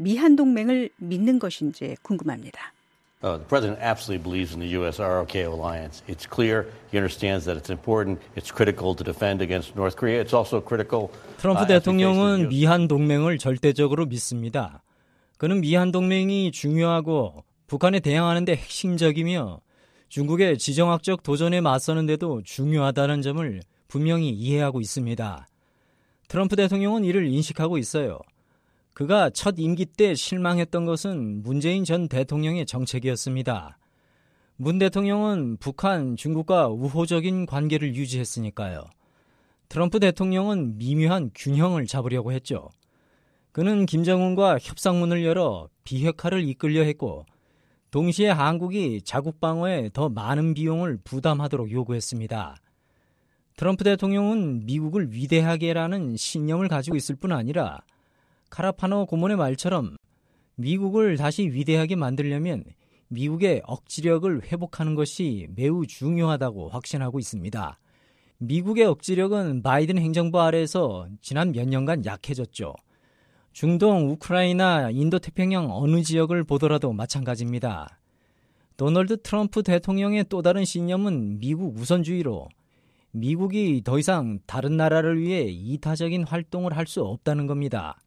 미한동맹을 믿는 것인지 궁금합니다. Uh, the president absolutely believes in the U S R O K alliance. It's clear. He understands that it's important. It's critical to defend against North Korea. It's also critical. 트럼프 대통령은 미한 동맹을 절대적으로 믿습니다. 그는 미한 동맹이 중요하고 북한에 대항하는 데 핵심적이며 중국의 지정학적 도전에 맞서는 데도 중요하다는 점을 분명히 이해하고 있습니다. 트럼프 대통령은 이를 인식하고 있어요. 그가 첫 임기 때 실망했던 것은 문재인 전 대통령의 정책이었습니다. 문 대통령은 북한, 중국과 우호적인 관계를 유지했으니까요. 트럼프 대통령은 미묘한 균형을 잡으려고 했죠. 그는 김정은과 협상문을 열어 비핵화를 이끌려 했고 동시에 한국이 자국 방어에 더 많은 비용을 부담하도록 요구했습니다. 트럼프 대통령은 미국을 위대하게라는 신념을 가지고 있을 뿐 아니라 카라파노 고문의 말처럼 미국을 다시 위대하게 만들려면 미국의 억지력을 회복하는 것이 매우 중요하다고 확신하고 있습니다. 미국의 억지력은 바이든 행정부 아래에서 지난 몇 년간 약해졌죠. 중동, 우크라이나, 인도태평양 어느 지역을 보더라도 마찬가지입니다. 도널드 트럼프 대통령의 또 다른 신념은 미국 우선주의로 미국이 더 이상 다른 나라를 위해 이타적인 활동을 할 수 없다는 겁니다.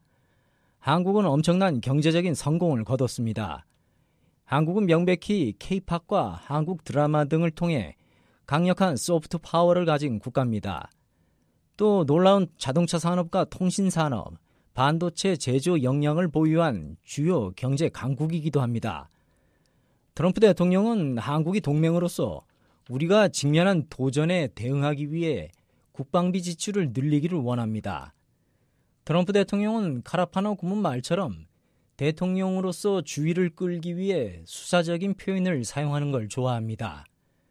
한국은 엄청난 경제적인 성공을 거뒀습니다. 한국은 명백히 K-팝과 한국 드라마 등을 통해 강력한 소프트 파워를 가진 국가입니다. 또 놀라운 자동차 산업과 통신 산업, 반도체 제조 역량을 보유한 주요 경제 강국이기도 합니다. 트럼프 대통령은 한국이 동맹으로서 우리가 직면한 도전에 대응하기 위해 국방비 지출을 늘리기를 원합니다. 트럼프 대통령은 카라파노 고문 말처럼 대통령으로서 주의를 끌기 위해 수사적인 표현을 사용하는 걸 좋아합니다.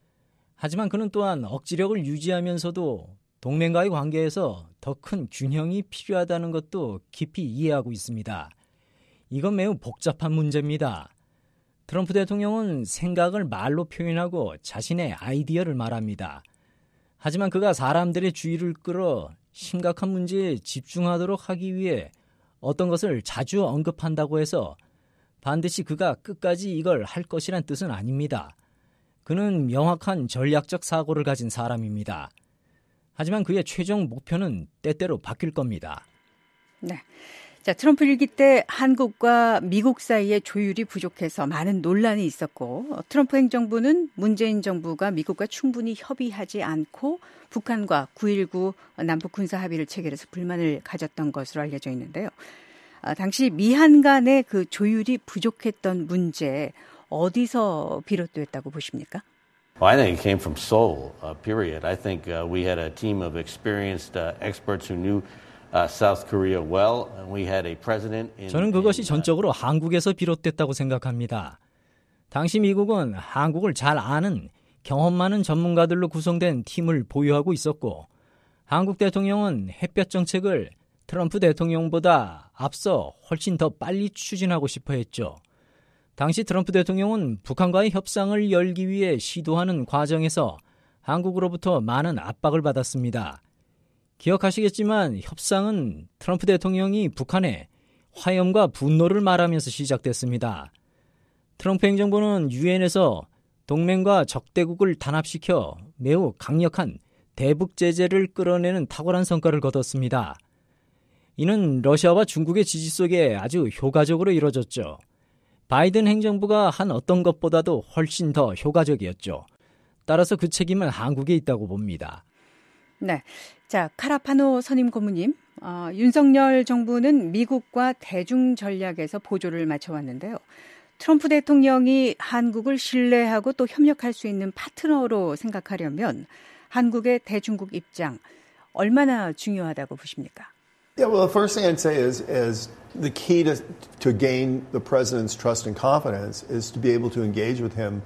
하지만 그는 또한 억지력을 유지하면서도 동맹과의 관계에서 더 큰 균형이 필요하다는 것도 깊이 이해하고 있습니다. 이건 매우 복잡한 문제입니다. 트럼프 대통령은 생각을 말로 표현하고 자신의 아이디어를 말합니다. 하지만 그가 사람들의 주의를 끌어 심각한 문제에 집중하도록 하기 위해 어떤 것을 자주 언급한다고 해서 반드시 그가 끝까지 이걸 할 것이란 뜻은 아닙니다. 그는 명확한 전략적 사고를 가진 사람입니다. 하지만 그의 최종 목표는 때때로 바뀔 겁니다. 네. 자, 트럼프 일기 때 한국과 미국 사이에 조율이 부족해서 많은 논란이 있었고 트럼프 행정부는 문재인 정부가 미국과 충분히 협의하지 않고 북한과 구일구 남북 군사 합의를 체결해서 불만을 가졌던 것으로 알려져 있는데요. 아, 당시 미한 간의 그 조율이 부족했던 문제 어디서 비롯됐다고 보십니까? Well, I think it came from Seoul, uh, period. I think uh, we had a team of experienced uh, experts who knew Uh, South Korea well, and we had a president in, 저는 그것이 전적으로 한국에서 비롯됐다고 생각합니다. 당시 미국은 한국을 잘 아는 경험 많은 전문가들로 구성된 팀을 보유하고 있었고 한국 대통령은 햇볕 정책을 트럼프 대통령보다 앞서 훨씬 더 빨리 추진하고 싶어 했죠. 당시 트럼프 대통령은 북한과의 협상을 열기 위해 시도하는 과정에서 한국으로부터 많은 압박을 받았습니다. 기억하시겠지만 협상은 트럼프 대통령이 북한에 화염과 분노를 말하면서 시작됐습니다. 트럼프 행정부는 유엔에서 동맹과 적대국을 단합시켜 매우 강력한 대북 제재를 끌어내는 탁월한 성과를 거뒀습니다. 이는 러시아와 중국의 지지 속에 아주 효과적으로 이루어졌죠. 바이든 행정부가 한 어떤 것보다도 훨씬 더 효과적이었죠. 따라서 그 책임은 한국에 있다고 봅니다. 네. 자, 카라파노 선임 고문님, 어, 윤석열 정부는 미국과 대중 전략에서 보조를 맞춰왔는데요. 트럼프 대통령이 한국을 신뢰하고 또 협력할 수 있는 파트너로 생각하려면 한국의 대중국 입장 얼마나 중요하다고 보십니까? Yeah, well, the first thing I'd say is, is the key to, to gain the president's trust and confidence is to be able to engage with him.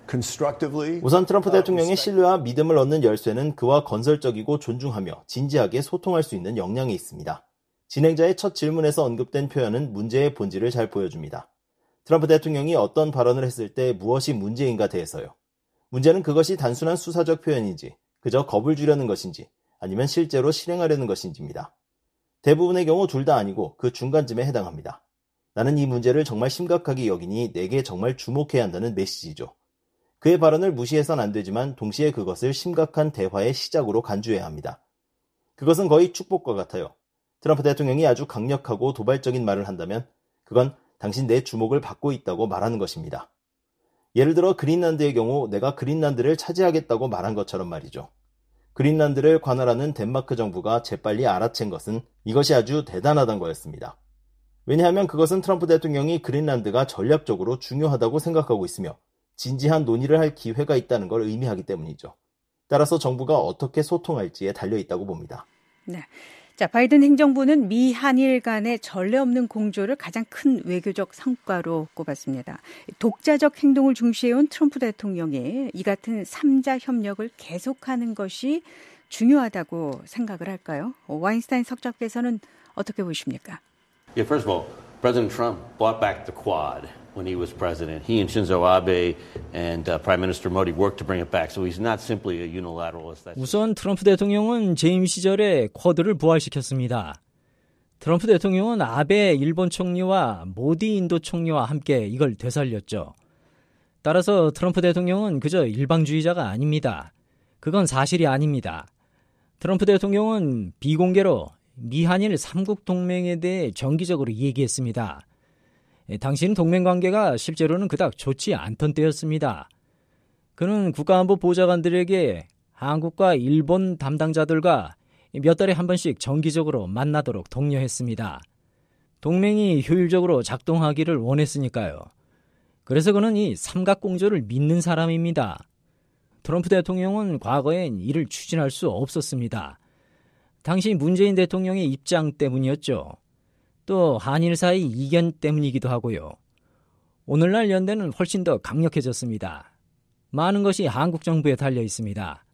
우선 트럼프 대통령의 신뢰와 믿음을 얻는 열쇠는 그와 건설적이고 존중하며 진지하게 소통할 수 있는 역량에 있습니다. 진행자의 첫 질문에서 언급된 표현은 문제의 본질을 잘 보여줍니다. 트럼프 대통령이 어떤 발언을 했을 때 무엇이 문제인가 대해서요. 문제는 그것이 단순한 수사적 표현인지, 그저 겁을 주려는 것인지, 아니면 실제로 실행하려는 것인지입니다. 대부분의 경우 둘 다 아니고 그 중간쯤에 해당합니다. 나는 이 문제를 정말 심각하게 여기니 내게 정말 주목해야 한다는 메시지죠. 그의 발언을 무시해선 안 되지만 동시에 그것을 심각한 대화의 시작으로 간주해야 합니다. 그것은 거의 축복과 같아요. 트럼프 대통령이 아주 강력하고 도발적인 말을 한다면 그건 당신 내 주목을 받고 있다고 말하는 것입니다. 예를 들어 그린란드의 경우 내가 그린란드를 차지하겠다고 말한 것처럼 말이죠. 그린란드를 관할하는 덴마크 정부가 재빨리 알아챈 것은 이것이 아주 대단하다는 거였습니다. 왜냐하면 그것은 트럼프 대통령이 그린란드가 전략적으로 중요하다고 생각하고 있으며 진지한 논의를 할 기회가 있다는 걸 의미하기 때문이죠. 따라서 정부가 어떻게 소통할지에 달려있다고 봅니다. 네. 자, 바이든 행정부는 미 한일 간의 전례 없는 공조를 가장 큰 외교적 성과로 꼽았습니다. 독자적 행동을 중시해온 트럼프 대통령이 이 같은 삼자 협력을 계속하는 것이 중요하다고 생각을 할까요? 와인스타인 석작께서는 어떻게 보십니까? Yeah, first of all, President Trump brought back the Quad. When he was president, he and Shinzo Abe and uh, Prime Minister Modi worked to bring it back. So he's not simply a unilateralist. 우선 트럼프 대통령은 재임 시절에 쿼드를 부활시켰습니다. 트럼프 대통령은 아베 일본 총리와 모디 인도 총리와 함께 이걸 되살렸죠. 따라서 트럼프 대통령은 그저 일방주의자가 아닙니다. 그건 사실이 아닙니다. 트럼프 대통령은 비공개로 미한일 삼국 동맹에 대해 정기적으로 얘기했습니다. 당시는 동맹관계가 실제로는 그닥 좋지 않던 때였습니다. 그는 국가안보 보좌관들에게 한국과 일본 담당자들과 몇 달에 한 번씩 정기적으로 만나도록 독려했습니다. 동맹이 효율적으로 작동하기를 원했으니까요. 그래서 그는 이 삼각공조를 믿는 사람입니다. 트럼프 대통령은 과거엔 이를 추진할 수 없었습니다. 당시 문재인 대통령의 입장 때문이었죠. 또 한일 사이 이견 때문이기도 하고요. 오늘날 연대는 훨씬 더 강력해졌습니다. 많은 것이 한국 정부에 달려 있습니다.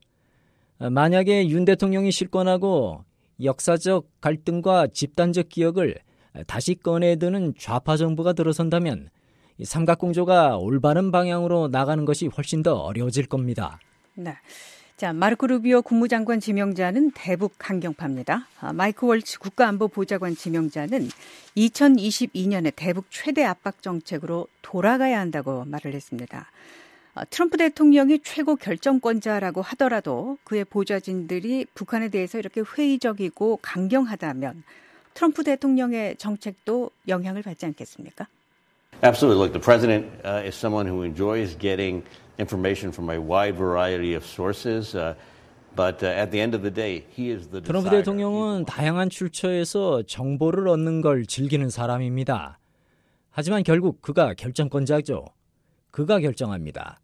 만약에 윤 대통령이 실권하고 역사적 갈등과 집단적 기억을 다시 꺼내드는 좌파 정부가 들어선다면 삼각공조가 올바른 방향으로 나가는 것이 훨씬 더 어려워질 겁니다. 네. 자, 마르코 루비오 국무장관 지명자는 대북 강경파입니다. 마이크 월츠 국가안보보좌관 지명자는 이천이십이 년에 대북 최대 압박 정책으로 돌아가야 한다고 말을 했습니다. 트럼프 대통령이 최고 결정권자라고 하더라도 그의 보좌진들이 북한에 대해서 이렇게 회의적이고 강경하다면 트럼프 대통령의 정책도 영향을 받지 않겠습니까? Absolutely. Look, the president uh, is someone who enjoys getting information from a wide variety of sources. Uh, but uh, at the end of the day, he is the 트럼프 대통령은 다양한 출처에서 정보를 얻는 걸 즐기는 사람입니다. 하지만 결국 그가 결정권자죠. 그가 결정합니다.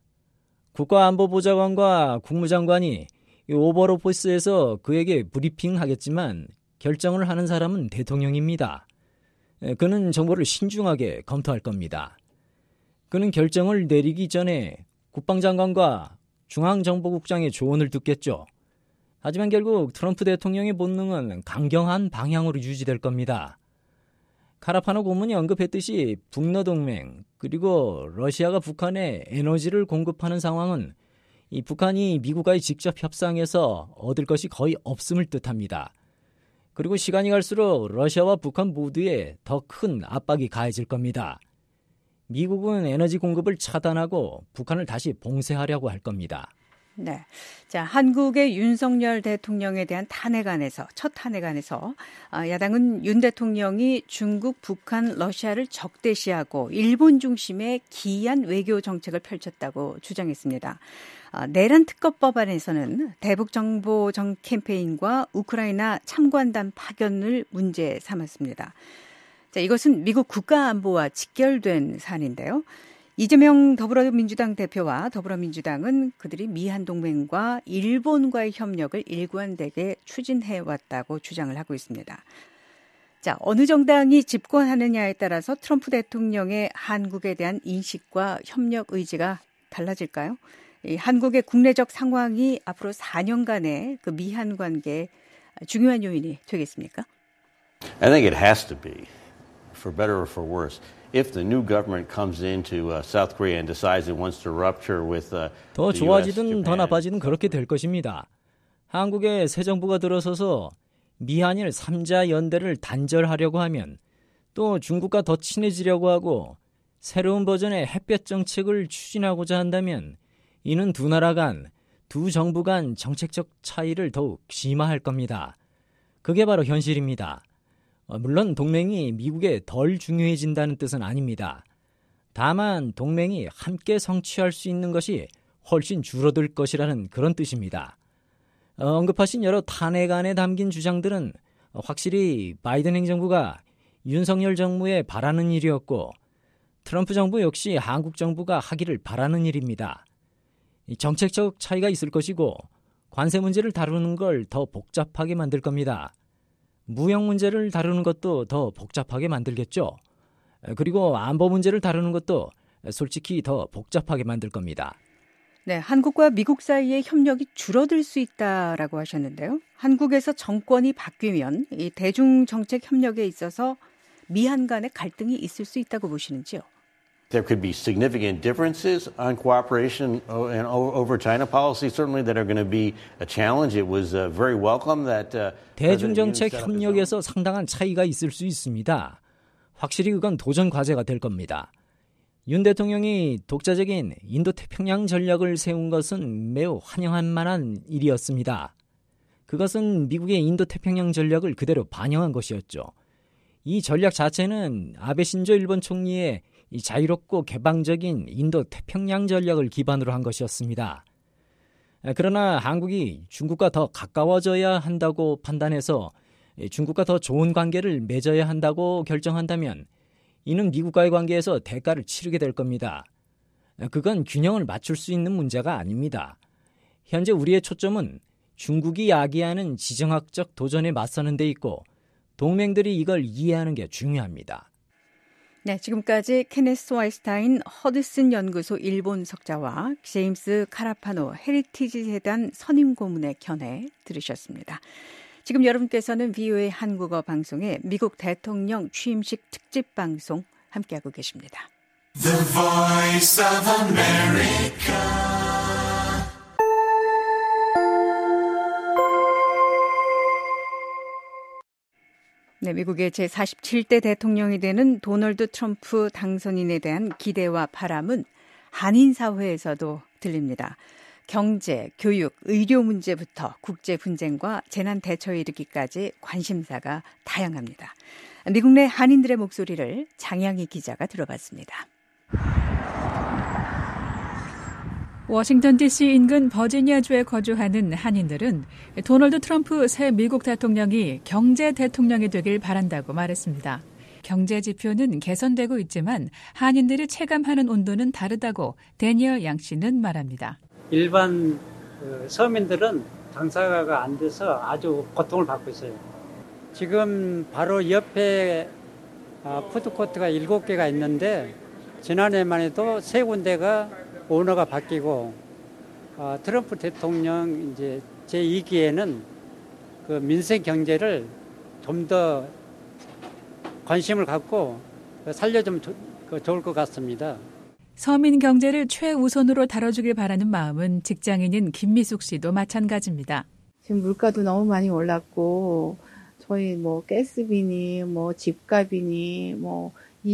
국가안보보좌관과 국무장관이 오벌 오피스에서 그에게 브리핑하겠지만 결정을 하는 사람은 대통령입니다. 그는 정보를 신중하게 검토할 겁니다. 그는 결정을 내리기 전에 국방장관과 중앙정보국장의 조언을 듣겠죠. 하지만 결국 트럼프 대통령의 본능은 강경한 방향으로 유지될 겁니다. 카라파노 고문이 언급했듯이 북러 동맹 그리고 러시아가 북한에 에너지를 공급하는 상황은 이 북한이 미국과의 직접 협상에서 얻을 것이 거의 없음을 뜻합니다. 그리고 시간이 갈수록 러시아와 북한 모두에 더 큰 압박이 가해질 겁니다. 미국은 에너지 공급을 차단하고 북한을 다시 봉쇄하려고 할 겁니다. 네, 자 한국의 윤석열 대통령에 대한 탄핵안에서 첫 탄핵안에서 야당은 윤 대통령이 중국, 북한, 러시아를 적대시하고 일본 중심의 기이한 외교 정책을 펼쳤다고 주장했습니다. 내란 특검 법안에서는 대북 정보 정 캠페인과 우크라이나 참관단 파견을 문제 삼았습니다. 자, 이것은 미국 국가안보와 직결된 사안인데요. 이재명 더불어민주당 대표와 더불어민주당은 그들이 미한동맹과 일본과의 협력을 일관되게 추진해왔다고 주장을 하고 있습니다. 자, 어느 정당이 집권하느냐에 따라서 트럼프 대통령의 한국에 대한 인식과 협력 의지가 달라질까요? 이 한국의 국내적 상황이 앞으로 사 년간의 그 미한 관계에 중요한 요인이 되겠습니까? I think it has to be, for better or for worse. If the new government comes into uh, South Korea and decides it wants to rupture with uh, 더 좋아지든 더 나빠지든 그렇게 될 것입니다. 한국의 새 정부가 들어서서 미한일 삼자 연대를 단절하려고 하면 또 중국과 더 친해지려고 하고 새로운 버전의 햇볕 정책을 추진하고자 한다면 이는 두 나라 간, 두 정부 간 정책적 차이를 더욱 심화할 겁니다. 그게 바로 현실입니다. 물론 동맹이 미국에 덜 중요해진다는 뜻은 아닙니다. 다만 동맹이 함께 성취할 수 있는 것이 훨씬 줄어들 것이라는 그런 뜻입니다. 어, 언급하신 여러 탄핵안에 담긴 주장들은 확실히 바이든 행정부가 윤석열 정부에 바라는 일이었고 트럼프 정부 역시 한국 정부가 하기를 바라는 일입니다. 정책적 차이가 있을 것이고 관세 문제를 다루는 걸 더 복잡하게 만들 겁니다. 무역 문제를 다루는 것도 더 복잡하게 만들겠죠. 그리고 안보 문제를 다루는 것도 솔직히 더 복잡하게 만들 겁니다. 네, 한국과 미국 사이의 협력이 줄어들 수 있다라고 하셨는데요. 한국에서 정권이 바뀌면 이 대중 정책 협력에 있어서 미한 간의 갈등이 있을 수 있다고 보시는지요? There could be significant differences on cooperation and over China policy, certainly that are going to be a challenge. It was uh, very welcome that uh, 대중정책 협력에서 상당한 차이가 있을 수 있습니다. 확실히 그건 도전 과제가 될 겁니다. 윤 대통령이 독자적인 인도태평양 전략을 세운 것은 매우 환영할 만한 일이었습니다. 그것은 미국의 인도태평양 전략을 그대로 반영한 것이었죠. 이 전략 자체는 아베 신조 일본 총리의 이 자유롭고 개방적인 인도태평양 전략을 기반으로 한 것이었습니다. 그러나 한국이 중국과 더 가까워져야 한다고 판단해서 중국과 더 좋은 관계를 맺어야 한다고 결정한다면 이는 미국과의 관계에서 대가를 치르게 될 겁니다. 그건 균형을 맞출 수 있는 문제가 아닙니다. 현재 우리의 초점은 중국이 야기하는 지정학적 도전에 맞서는 데 있고 동맹들이 이걸 이해하는 게 중요합니다. 네, 지금까지 케네스 와이스타인 허드슨 연구소 일본 석자와 제임스 카라파노 헤리티지 재단 선임 고문의 견해 들으셨습니다. 지금 여러분께서는 브이오에이 한국어 방송의 미국 대통령 취임식 특집 방송 함께하고 계십니다. The Voice of America. 네, 미국의 제사십칠 대 대통령이 되는 도널드 트럼프 당선인에 대한 기대와 바람은 한인 사회에서도 들립니다. 경제, 교육, 의료 문제부터 국제 분쟁과 재난 대처에 이르기까지 관심사가 다양합니다. 미국 내 한인들의 목소리를 장양희 기자가 들어봤습니다. 워싱턴 디씨 인근 버지니아주에 거주하는 한인들은 도널드 트럼프 새 미국 대통령이 경제 대통령이 되길 바란다고 말했습니다. 경제 지표는 개선되고 있지만 한인들이 체감하는 온도는 다르다고 데니얼 양 씨는 말합니다. 일반 서민들은 당사자가 안 돼서 아주 고통을 받고 있어요. 지금 바로 옆에 푸드코트가 일곱 개가 있는데 지난해만 해도 세 군데가 오너가 바뀌고 어, 트럼프 대통령 이제 제이 기에는 그 민생 경제를 좀 더 관심을 갖고 살려주면 조, 그 좋을 것 같습니다. 서민 경제를 최우선으로 다뤄주길 바라는 마음은 직장인인 김미숙 씨도 마찬가지입니다. 지금 물가도 너무 많이 올랐고 저희 뭐 가스비니 뭐 집값이니 뭐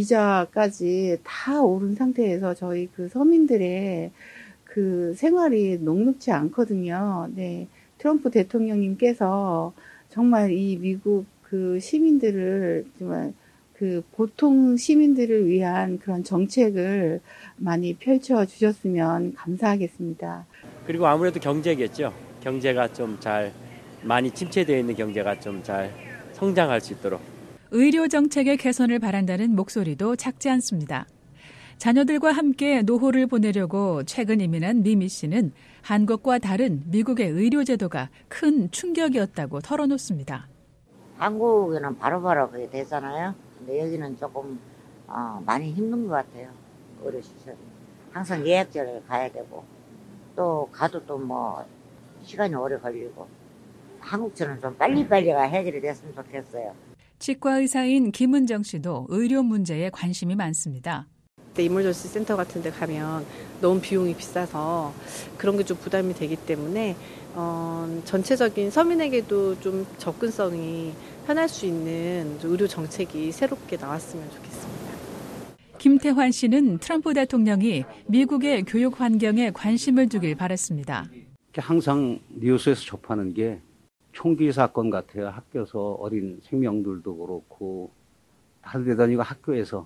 이자까지 다 오른 상태에서 저희 그 서민들의 그 생활이 녹록지 않거든요. 네. 트럼프 대통령님께서 정말 이 미국 그 시민들을 정말 그 보통 시민들을 위한 그런 정책을 많이 펼쳐 주셨으면 감사하겠습니다. 그리고 아무래도 경제겠죠. 경제가 좀 잘 많이 침체되어 있는 경제가 좀 잘 성장할 수 있도록. 의료 정책의 개선을 바란다는 목소리도 작지 않습니다. 자녀들과 함께 노후를 보내려고 최근 이민한 미미 씨는 한국과 다른 미국의 의료 제도가 큰 충격이었다고 털어놓습니다. 한국에는 바로바로 그게 되잖아요. 근데 여기는 조금 어, 많이 힘든 것 같아요. 의료 시설이. 항상 예약제를 가야 되고 또 가도 또 뭐 시간이 오래 걸리고 한국처럼 좀 빨리빨리가 해결이 됐으면 좋겠어요. 치과 의사인 김은정 씨도 의료 문제에 관심이 많습니다. 이멀전시 센터 같은 데 가면 너무 비용이 비싸서 그런 게 좀 부담이 되기 때문에 어, 전체적인 서민에게도 좀 접근성이 편할 수 있는 의료 정책이 새롭게 나왔으면 좋겠습니다. 김태환 씨는 트럼프 대통령이 미국의 교육 환경에 관심을 두길 바랐습니다. 항상 뉴스에서 접하는 게 총기 사건 같아요. 학교에서 어린 생명들도 그렇고 다들 다니고 학교에서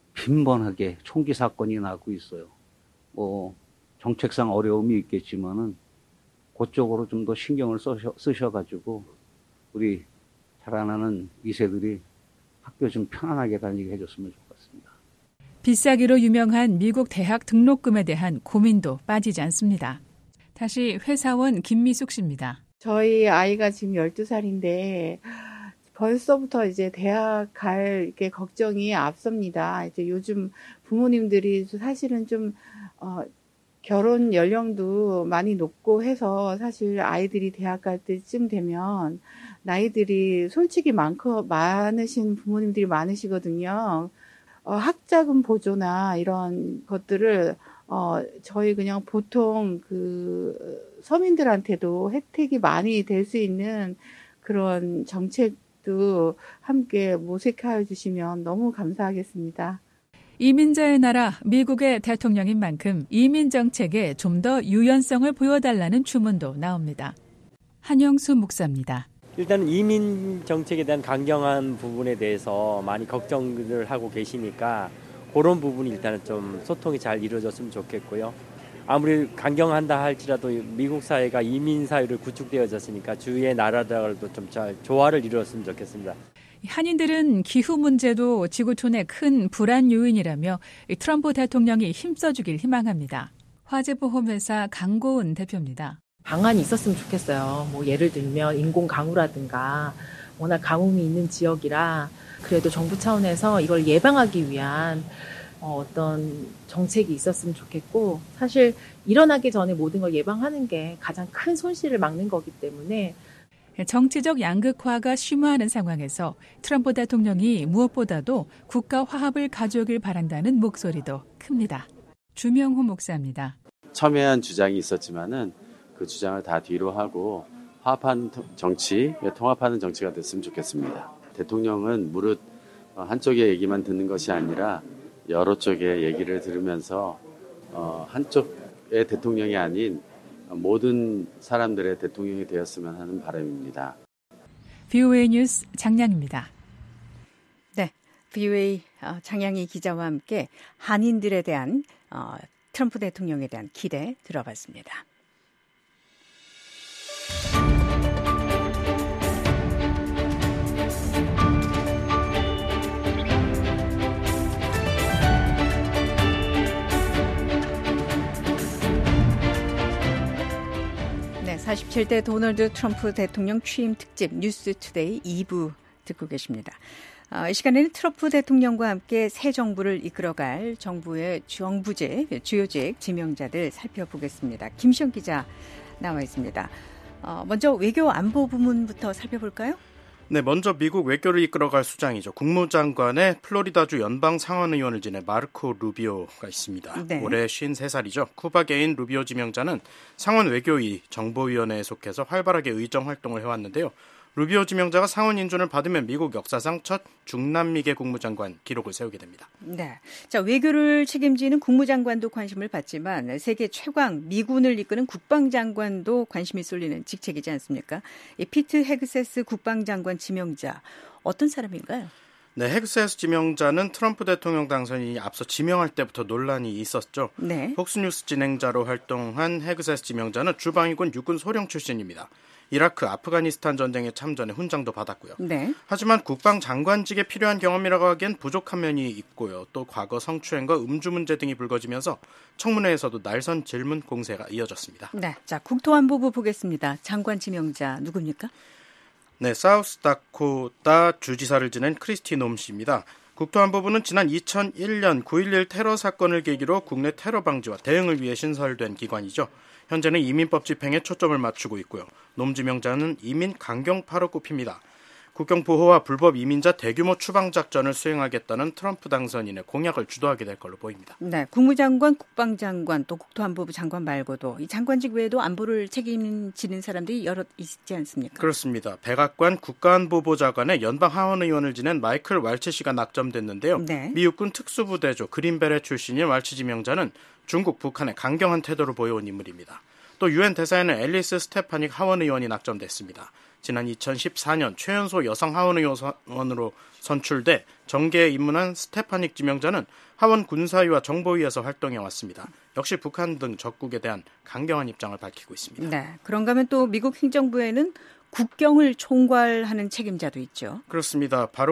빈번하게 총기 사건이 나고 있어요. 뭐 정책상 어려움이 있겠지만은 그쪽으로 좀 더 신경을 쓰셔, 쓰셔가지고 우리 자라나는 이 세들이 학교 좀 편안하게 다니게 해줬으면 좋겠습니다. 비싸기로 유명한 미국 대학 등록금에 대한 고민도 빠지지 않습니다. 다시 회사원 김미숙 씨입니다. 저희 아이가 지금 열두 살인데 벌써부터 이제 대학 갈 게 걱정이 앞섭니다. 이제 요즘 부모님들이 사실은 좀 어, 결혼 연령도 많이 높고 해서 사실 아이들이 대학 갈 때쯤 되면 나이들이 솔직히 많고 많으신 부모님들이 많으시거든요. 어, 학자금 보조나 이런 것들을 어, 저희 그냥 보통 그 서민들한테도 혜택이 많이 될 수 있는 그런 정책도 함께 모색하여 주시면 너무 감사하겠습니다. 이민자의 나라 미국의 대통령인 만큼 이민 정책에 좀 더 유연성을 보여달라는 주문도 나옵니다. 한영수 목사입니다. 일단 이민 정책에 대한 강경한 부분에 대해서 많이 걱정을 하고 계시니까 그런 부분이 일단은 좀 소통이 잘 이루어졌으면 좋겠고요. 아무리 강경한다 할지라도 미국 사회가 이민 사회로 구축되어졌으니까 주위의 나라들도 좀 잘 조화를 이루었으면 좋겠습니다. 한인들은 기후 문제도 지구촌의 큰 불안 요인이라며 트럼프 대통령이 힘써주길 희망합니다. 화재보험회사 강고은 대표입니다. 방안이 있었으면 좋겠어요. 뭐 예를 들면 인공 강우라든가 워낙 가뭄이 있는 지역이라 그래도 정부 차원에서 이걸 예방하기 위한 어떤 정책이 있었으면 좋겠고 사실 일어나기 전에 모든 걸 예방하는 게 가장 큰 손실을 막는 거기 때문에 정치적 양극화가 심화하는 상황에서 트럼프 대통령이 무엇보다도 국가 화합을 가져오길 바란다는 목소리도 큽니다. 주명호 목사입니다. 첨예한 주장이 있었지만은 그 주장을 다 뒤로 하고 화합하는 정치, 통합하는 정치가 됐으면 좋겠습니다. 대통령은 무릇 한쪽의 얘기만 듣는 것이 아니라 여러 쪽의 얘기를 들으면서 어, 한쪽의 대통령이 아닌 모든 사람들의 대통령이 되었으면 하는 바람입니다. 브이오에이 뉴스 장량입니다. 네, 브이오에이 장량희 기자와 함께 한인들에 대한 어, 트럼프 대통령에 대한 기대 들어봤습니다. 사십칠 대 도널드 트럼프 대통령 취임 특집 뉴스투데이 이 부 듣고 계십니다. 어, 이 시간에는 트럼프 대통령과 함께 새 정부를 이끌어갈 정부의 정부직, 주요직 지명자들 살펴보겠습니다. 김시영 기자 나와 있습니다. 어, 먼저 외교 안보 부문부터 살펴볼까요? 네, 먼저 미국 외교를 이끌어갈 수장이죠. 국무장관의 플로리다주 연방 상원의원을 지낸 마르코 루비오가 있습니다. 네. 올해 쉰세 살이죠. 쿠바 개인 루비오 지명자는 상원 외교위 정보위원회에 속해서 활발하게 의정 활동을 해왔는데요. 루비오 지명자가 상원 인준을 받으면 미국 역사상 첫 중남미계 국무장관 기록을 세우게 됩니다. 네, 자 외교를 책임지는 국무장관도 관심을 받지만 세계 최강 미군을 이끄는 국방장관도 관심이 쏠리는 직책이지 않습니까? 이 피트 헤그세스 국방장관 지명자 어떤 사람인가요? 네, 헤그세스 지명자는 트럼프 대통령 당선인이 앞서 지명할 때부터 논란이 있었죠. 네. 폭스뉴스 진행자로 활동한 헤그세스 지명자는 주방위군 육군 소령 출신입니다. 이라크, 아프가니스탄 전쟁에 참전해 훈장도 받았고요. 네. 하지만 국방장관직에 필요한 경험이라고 하기엔 부족한 면이 있고요. 또 과거 성추행과 음주 문제 등이 불거지면서 청문회에서도 날선 질문 공세가 이어졌습니다. 네, 자 국토안보부 보겠습니다. 장관 지명자 누굽니까? 네, 사우스다코타 주지사를 지낸 크리스티 놈 씨입니다. 국토안보부는 지난 이천일 년 구일일 테러 사건을 계기로 국내 테러 방지와 대응을 위해 신설된 기관이죠. 현재는 이민법 집행에 초점을 맞추고 있고요. 놈 지명자는 이민 강경파로 꼽힙니다. 국경 보호와 불법 이민자 대규모 추방 작전을 수행하겠다는 트럼프 당선인의 공약을 주도하게 될 걸로 보입니다. 네, 국무장관, 국방장관, 또 국토안보부 장관 말고도 이 장관직 외에도 안보를 책임지는 사람들이 여러 있지 않습니까? 그렇습니다. 백악관 국가안보보좌관의 연방 하원의원을 지낸 마이클 왈츠 씨가 낙점됐는데요. 네. 미 육군 특수부대죠. 그린베렛 출신인 왈츠 지명자는 중국, 북한의 강경한 태도를 보여온 인물입니다. 또 유엔 대사에는 앨리스 스테파닉 하원의원이 낙점됐습니다. 지난 이천십사 년 최연소 여성 하원의원으로 선출돼 정계에 입문한 스테파닉 지명자는 하원 군사위와 정보위에서 활동해왔습니다. 역시 북한 등 적국에 대한 강경한 입장을 밝히고 있습니다. 네, 그런가 하면 또 미국 행정부에는 국경을 총괄하는 책임자도 있죠. 그렇습니다. 바로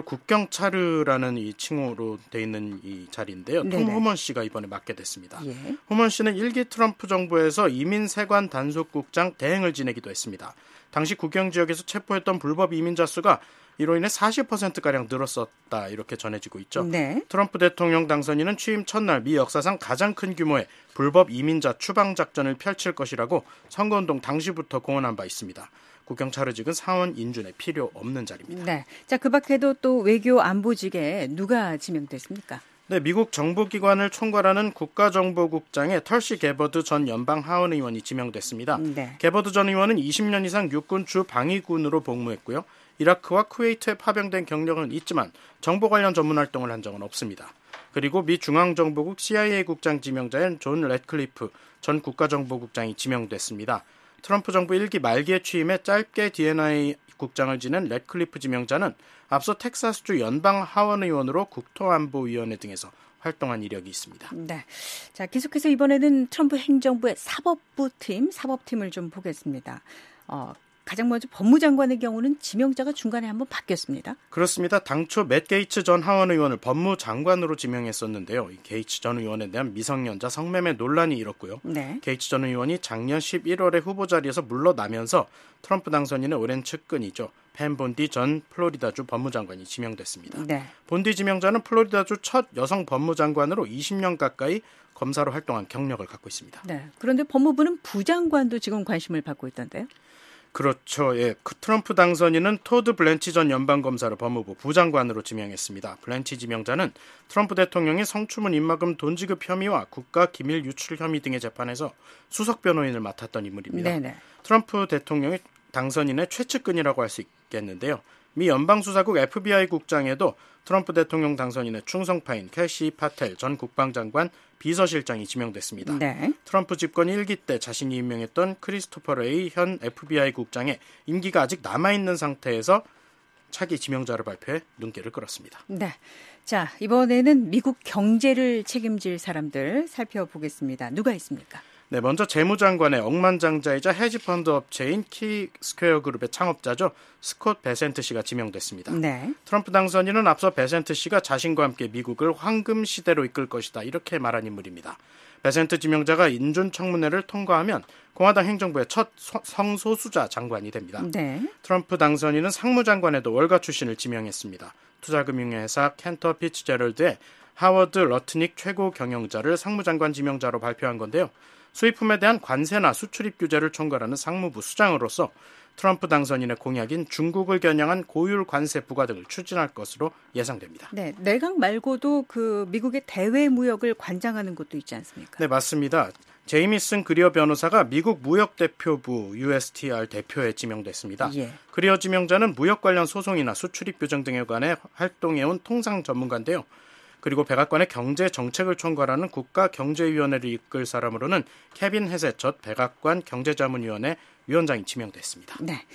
국경차르라는 이 칭호로 돼 있는 이 자리인데요. 네네. 톰 호먼 씨가 이번에 맡게 됐습니다. 예. 호먼 씨는 일기 트럼프 정부에서 이민 세관 단속국장 대행을 지내기도 했습니다. 당시 국경 지역에서 체포했던 불법 이민자 수가 이로 인해 사십 퍼센트가량 늘었었다 이렇게 전해지고 있죠. 네. 트럼프 대통령 당선인은 취임 첫날 미 역사상 가장 큰 규모의 불법 이민자 추방 작전을 펼칠 것이라고 선거운동 당시부터 공언한 바 있습니다. 국경 차르직은 상원 인준에 필요 없는 자리입니다. 네, 자 그 밖에도 또 외교 안보직에 누가 지명됐습니까? 네, 미국 정보기관을 총괄하는 국가정보국장에 털시 게버드 전 연방 하원의원이 지명됐습니다. 네. 게버드 전 의원은 이십 년 이상 육군 주 방위군으로 복무했고요. 이라크와 쿠웨이트에 파병된 경력은 있지만 정보 관련 전문 활동을 한 적은 없습니다. 그리고 미 중앙정보국 씨아이에이 국장 지명자인 존 래드클리프 전 국가정보국장이 지명됐습니다. 트럼프 정부 일 기 말기에 취임해 짧게 디엔아이 국장을 지낸 래드클리프 지명자는 앞서 텍사스주 연방 하원의원으로 국토안보위원회 등에서 활동한 이력이 있습니다. 네, 자 계속해서 이번에는 트럼프 행정부의 사법부 팀, 사법팀을 좀 보겠습니다. 어, 가장 먼저 법무장관의 경우는 지명자가 중간에 한번 바뀌었습니다. 그렇습니다. 당초 맷 게이츠 전 하원의원을 법무장관으로 지명했었는데요. 이 게이츠 전 의원에 대한 미성년자 성매매 논란이 일었고요. 네. 게이츠 전 의원이 작년 십일월에 후보 자리에서 물러나면서 트럼프 당선인의 오랜 측근이죠. 펜 본디 전 플로리다주 법무장관이 지명됐습니다. 네. 본디 지명자는 플로리다주 첫 여성 법무장관으로 이십 년 가까이 검사로 활동한 경력을 갖고 있습니다. 네. 그런데 법무부는 부장관도 지금 관심을 받고 있던데요. 그렇죠. 예, 트럼프 당선인은 토드 블랜치 전 연방검사를 법무부 부장관으로 지명했습니다. 블랜치 지명자는 트럼프 대통령의 성추문 입막음 돈 지급 혐의와 국가 기밀 유출 혐의 등의 재판에서 수석 변호인을 맡았던 인물입니다. 네네. 트럼프 대통령의 당선인의 최측근이라고 할 수 있겠는데요. 미 연방수사국 에프비아이 국장에도 트럼프 대통령 당선인의 충성파인 캐시 파텔 전 국방장관 비서실장이 지명됐습니다. 네. 트럼프 집권 일 기 때 자신이 임명했던 크리스토퍼 레이 현 에프비아이 국장의 임기가 아직 남아있는 상태에서 차기 지명자를 발표해 눈길을 끌었습니다. 네. 자, 이번에는 미국 경제를 책임질 사람들 살펴보겠습니다. 누가 있습니까? 네, 먼저 재무장관의 억만장자이자 헤지펀드 업체인 키스퀘어 그룹의 창업자죠. 스콧 베센트 씨가 지명됐습니다. 네. 트럼프 당선인은 앞서 베센트 씨가 자신과 함께 미국을 황금 시대로 이끌 것이다 이렇게 말한 인물입니다. 베센트 지명자가 인준청문회를 통과하면 공화당 행정부의 첫 성소수자 장관이 됩니다. 네. 트럼프 당선인은 상무장관에도 월가 출신을 지명했습니다. 투자금융회사 캔터 피츠제럴드의 하워드 러트닉 최고 경영자를 상무장관 지명자로 발표한 건데요. 수입품에 대한 관세나 수출입 규제를 총괄하는 상무부 수장으로서 트럼프 당선인의 공약인 중국을 겨냥한 고율 관세 부과 등을 추진할 것으로 예상됩니다. 네, 내각 말고도 그 미국의 대외 무역을 관장하는 곳도 있지 않습니까? 네, 맞습니다. 제이미슨 그리어 변호사가 미국 무역대표부 유에스티알 대표에 지명됐습니다. 예. 그리어 지명자는 무역 관련 소송이나 수출입 규정 등에 관해 활동해온 통상 전문가인데요. 그리고 백악관의 경제 정책을 총괄하는 국가경제위원회를 이끌 사람으로는 케빈 헤셋 전 백악관 경제자문위원회 위원장이 지명됐습니다. 네,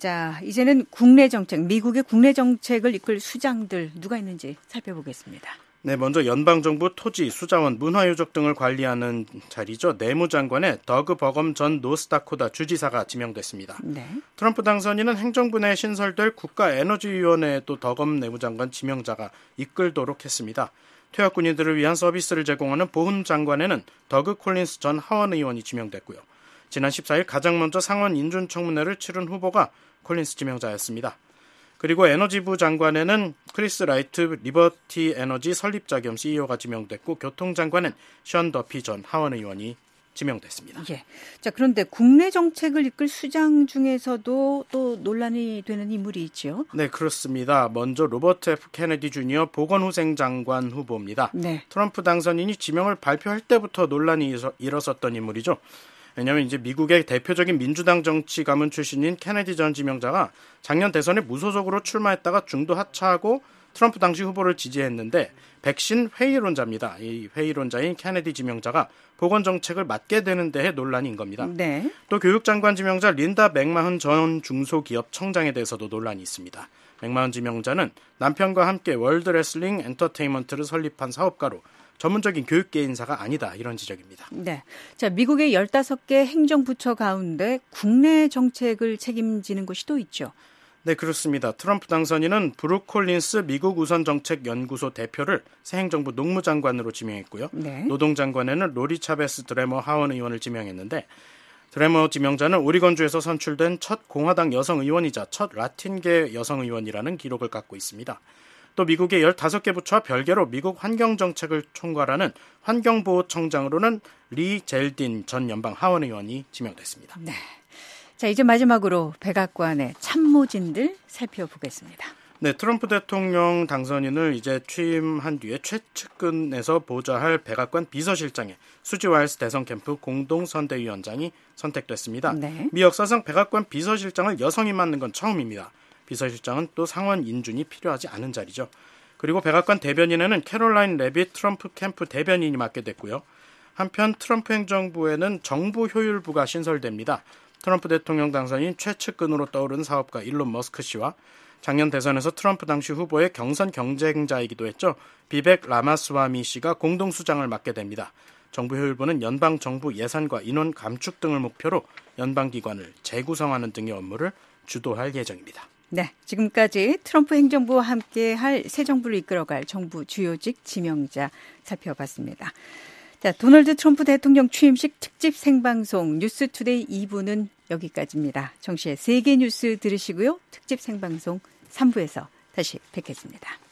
자 이제는 국내 정책, 미국의 국내 정책을 이끌 수장들 누가 있는지 살펴보겠습니다. 네, 먼저 연방정부 토지, 수자원, 문화유적 등을 관리하는 자리죠. 내무장관의 더그 버검 전 노스다코다 주지사가 지명됐습니다. 네. 트럼프 당선인은 행정부 내에 신설될 국가에너지위원회에도 더검 내무장관 지명자가 이끌도록 했습니다. 퇴역군인들을 위한 서비스를 제공하는 보훈장관에는 더그 콜린스 전 하원 의원이 지명됐고요. 지난 십사 일 가장 먼저 상원 인준청문회를 치른 후보가 콜린스 지명자였습니다. 그리고 에너지부 장관에는 크리스 라이트 리버티 에너지 설립자 겸 씨이오가 지명됐고 교통장관은 션 더피 전 하원 의원이 지명됐습니다. 예. 자, 그런데 국내 정책을 이끌 수장 중에서도 또 논란이 되는 인물이 있죠. 네, 그렇습니다. 먼저 로버트 에프 케네디 주니어 보건후생 장관 후보입니다. 네. 트럼프 당선인이 지명을 발표할 때부터 논란이 일었었던 인물이죠. 왜냐하면 이제 미국의 대표적인 민주당 정치 가문 출신인 케네디 전 지명자가 작년 대선에 무소속으로 출마했다가 중도 하차하고 트럼프 당시 후보를 지지했는데 백신 회의론자입니다. 이 회의론자인 케네디 지명자가 보건 정책을 맡게 되는 데에 논란인 겁니다. 네. 또 교육장관 지명자 린다 맥마흔 전 중소기업 청장에 대해서도 논란이 있습니다. 맥마흔 지명자는 남편과 함께 월드 레슬링 엔터테인먼트를 설립한 사업가로 전문적인 교육계 인사가 아니다 이런 지적입니다. 네, 자 미국의 열다섯 개 행정부처 가운데 국내 정책을 책임지는 곳이 또 있죠. 네, 그렇습니다. 트럼프 당선인은 브룩 콜린스 미국 우선정책연구소 대표를 새 행정부 농무장관으로 지명했고요. 네. 노동장관에는 로리 차베스 드레머 하원 의원을 지명했는데 드레머 지명자는 오리건주에서 선출된 첫 공화당 여성 의원이자 첫 라틴계 여성 의원이라는 기록을 갖고 있습니다. 또 미국의 열다섯 개 부처와 별개로 미국 환경정책을 총괄하는 환경보호청장으로는 리 젤딘 전 연방 하원 의원이 지명됐습니다. 네. 자, 이제 마지막으로 백악관의 참모진들 살펴보겠습니다. 네, 트럼프 대통령 당선인을 이제 취임한 뒤에 최측근에서 보좌할 백악관 비서실장에 수지 와일스 대선 캠프 공동선대위원장이 선택됐습니다. 네. 미 역사상 백악관 비서실장을 여성이 맡는 건 처음입니다. 비서실장은 또 상원 인준이 필요하지 않은 자리죠. 그리고 백악관 대변인에는 캐롤라인 레빗 트럼프 캠프 대변인이 맡게 됐고요. 한편 트럼프 행정부에는 정부 효율부가 신설됩니다. 트럼프 대통령 당선인 최측근으로 떠오른 사업가 일론 머스크 씨와 작년 대선에서 트럼프 당시 후보의 경선 경쟁자이기도 했죠. 비벡 라마스와미 씨가 공동수장을 맡게 됩니다. 정부 효율부는 연방정부 예산과 인원 감축 등을 목표로 연방기관을 재구성하는 등의 업무를 주도할 예정입니다. 네, 지금까지 트럼프 행정부와 함께할 새 정부를 이끌어갈 정부 주요직 지명자 살펴봤습니다. 자, 도널드 트럼프 대통령 취임식 특집 생방송 뉴스투데이 이 부는 여기까지입니다. 정시의 세계 뉴스 들으시고요. 특집 생방송 삼 부에서 다시 뵙겠습니다.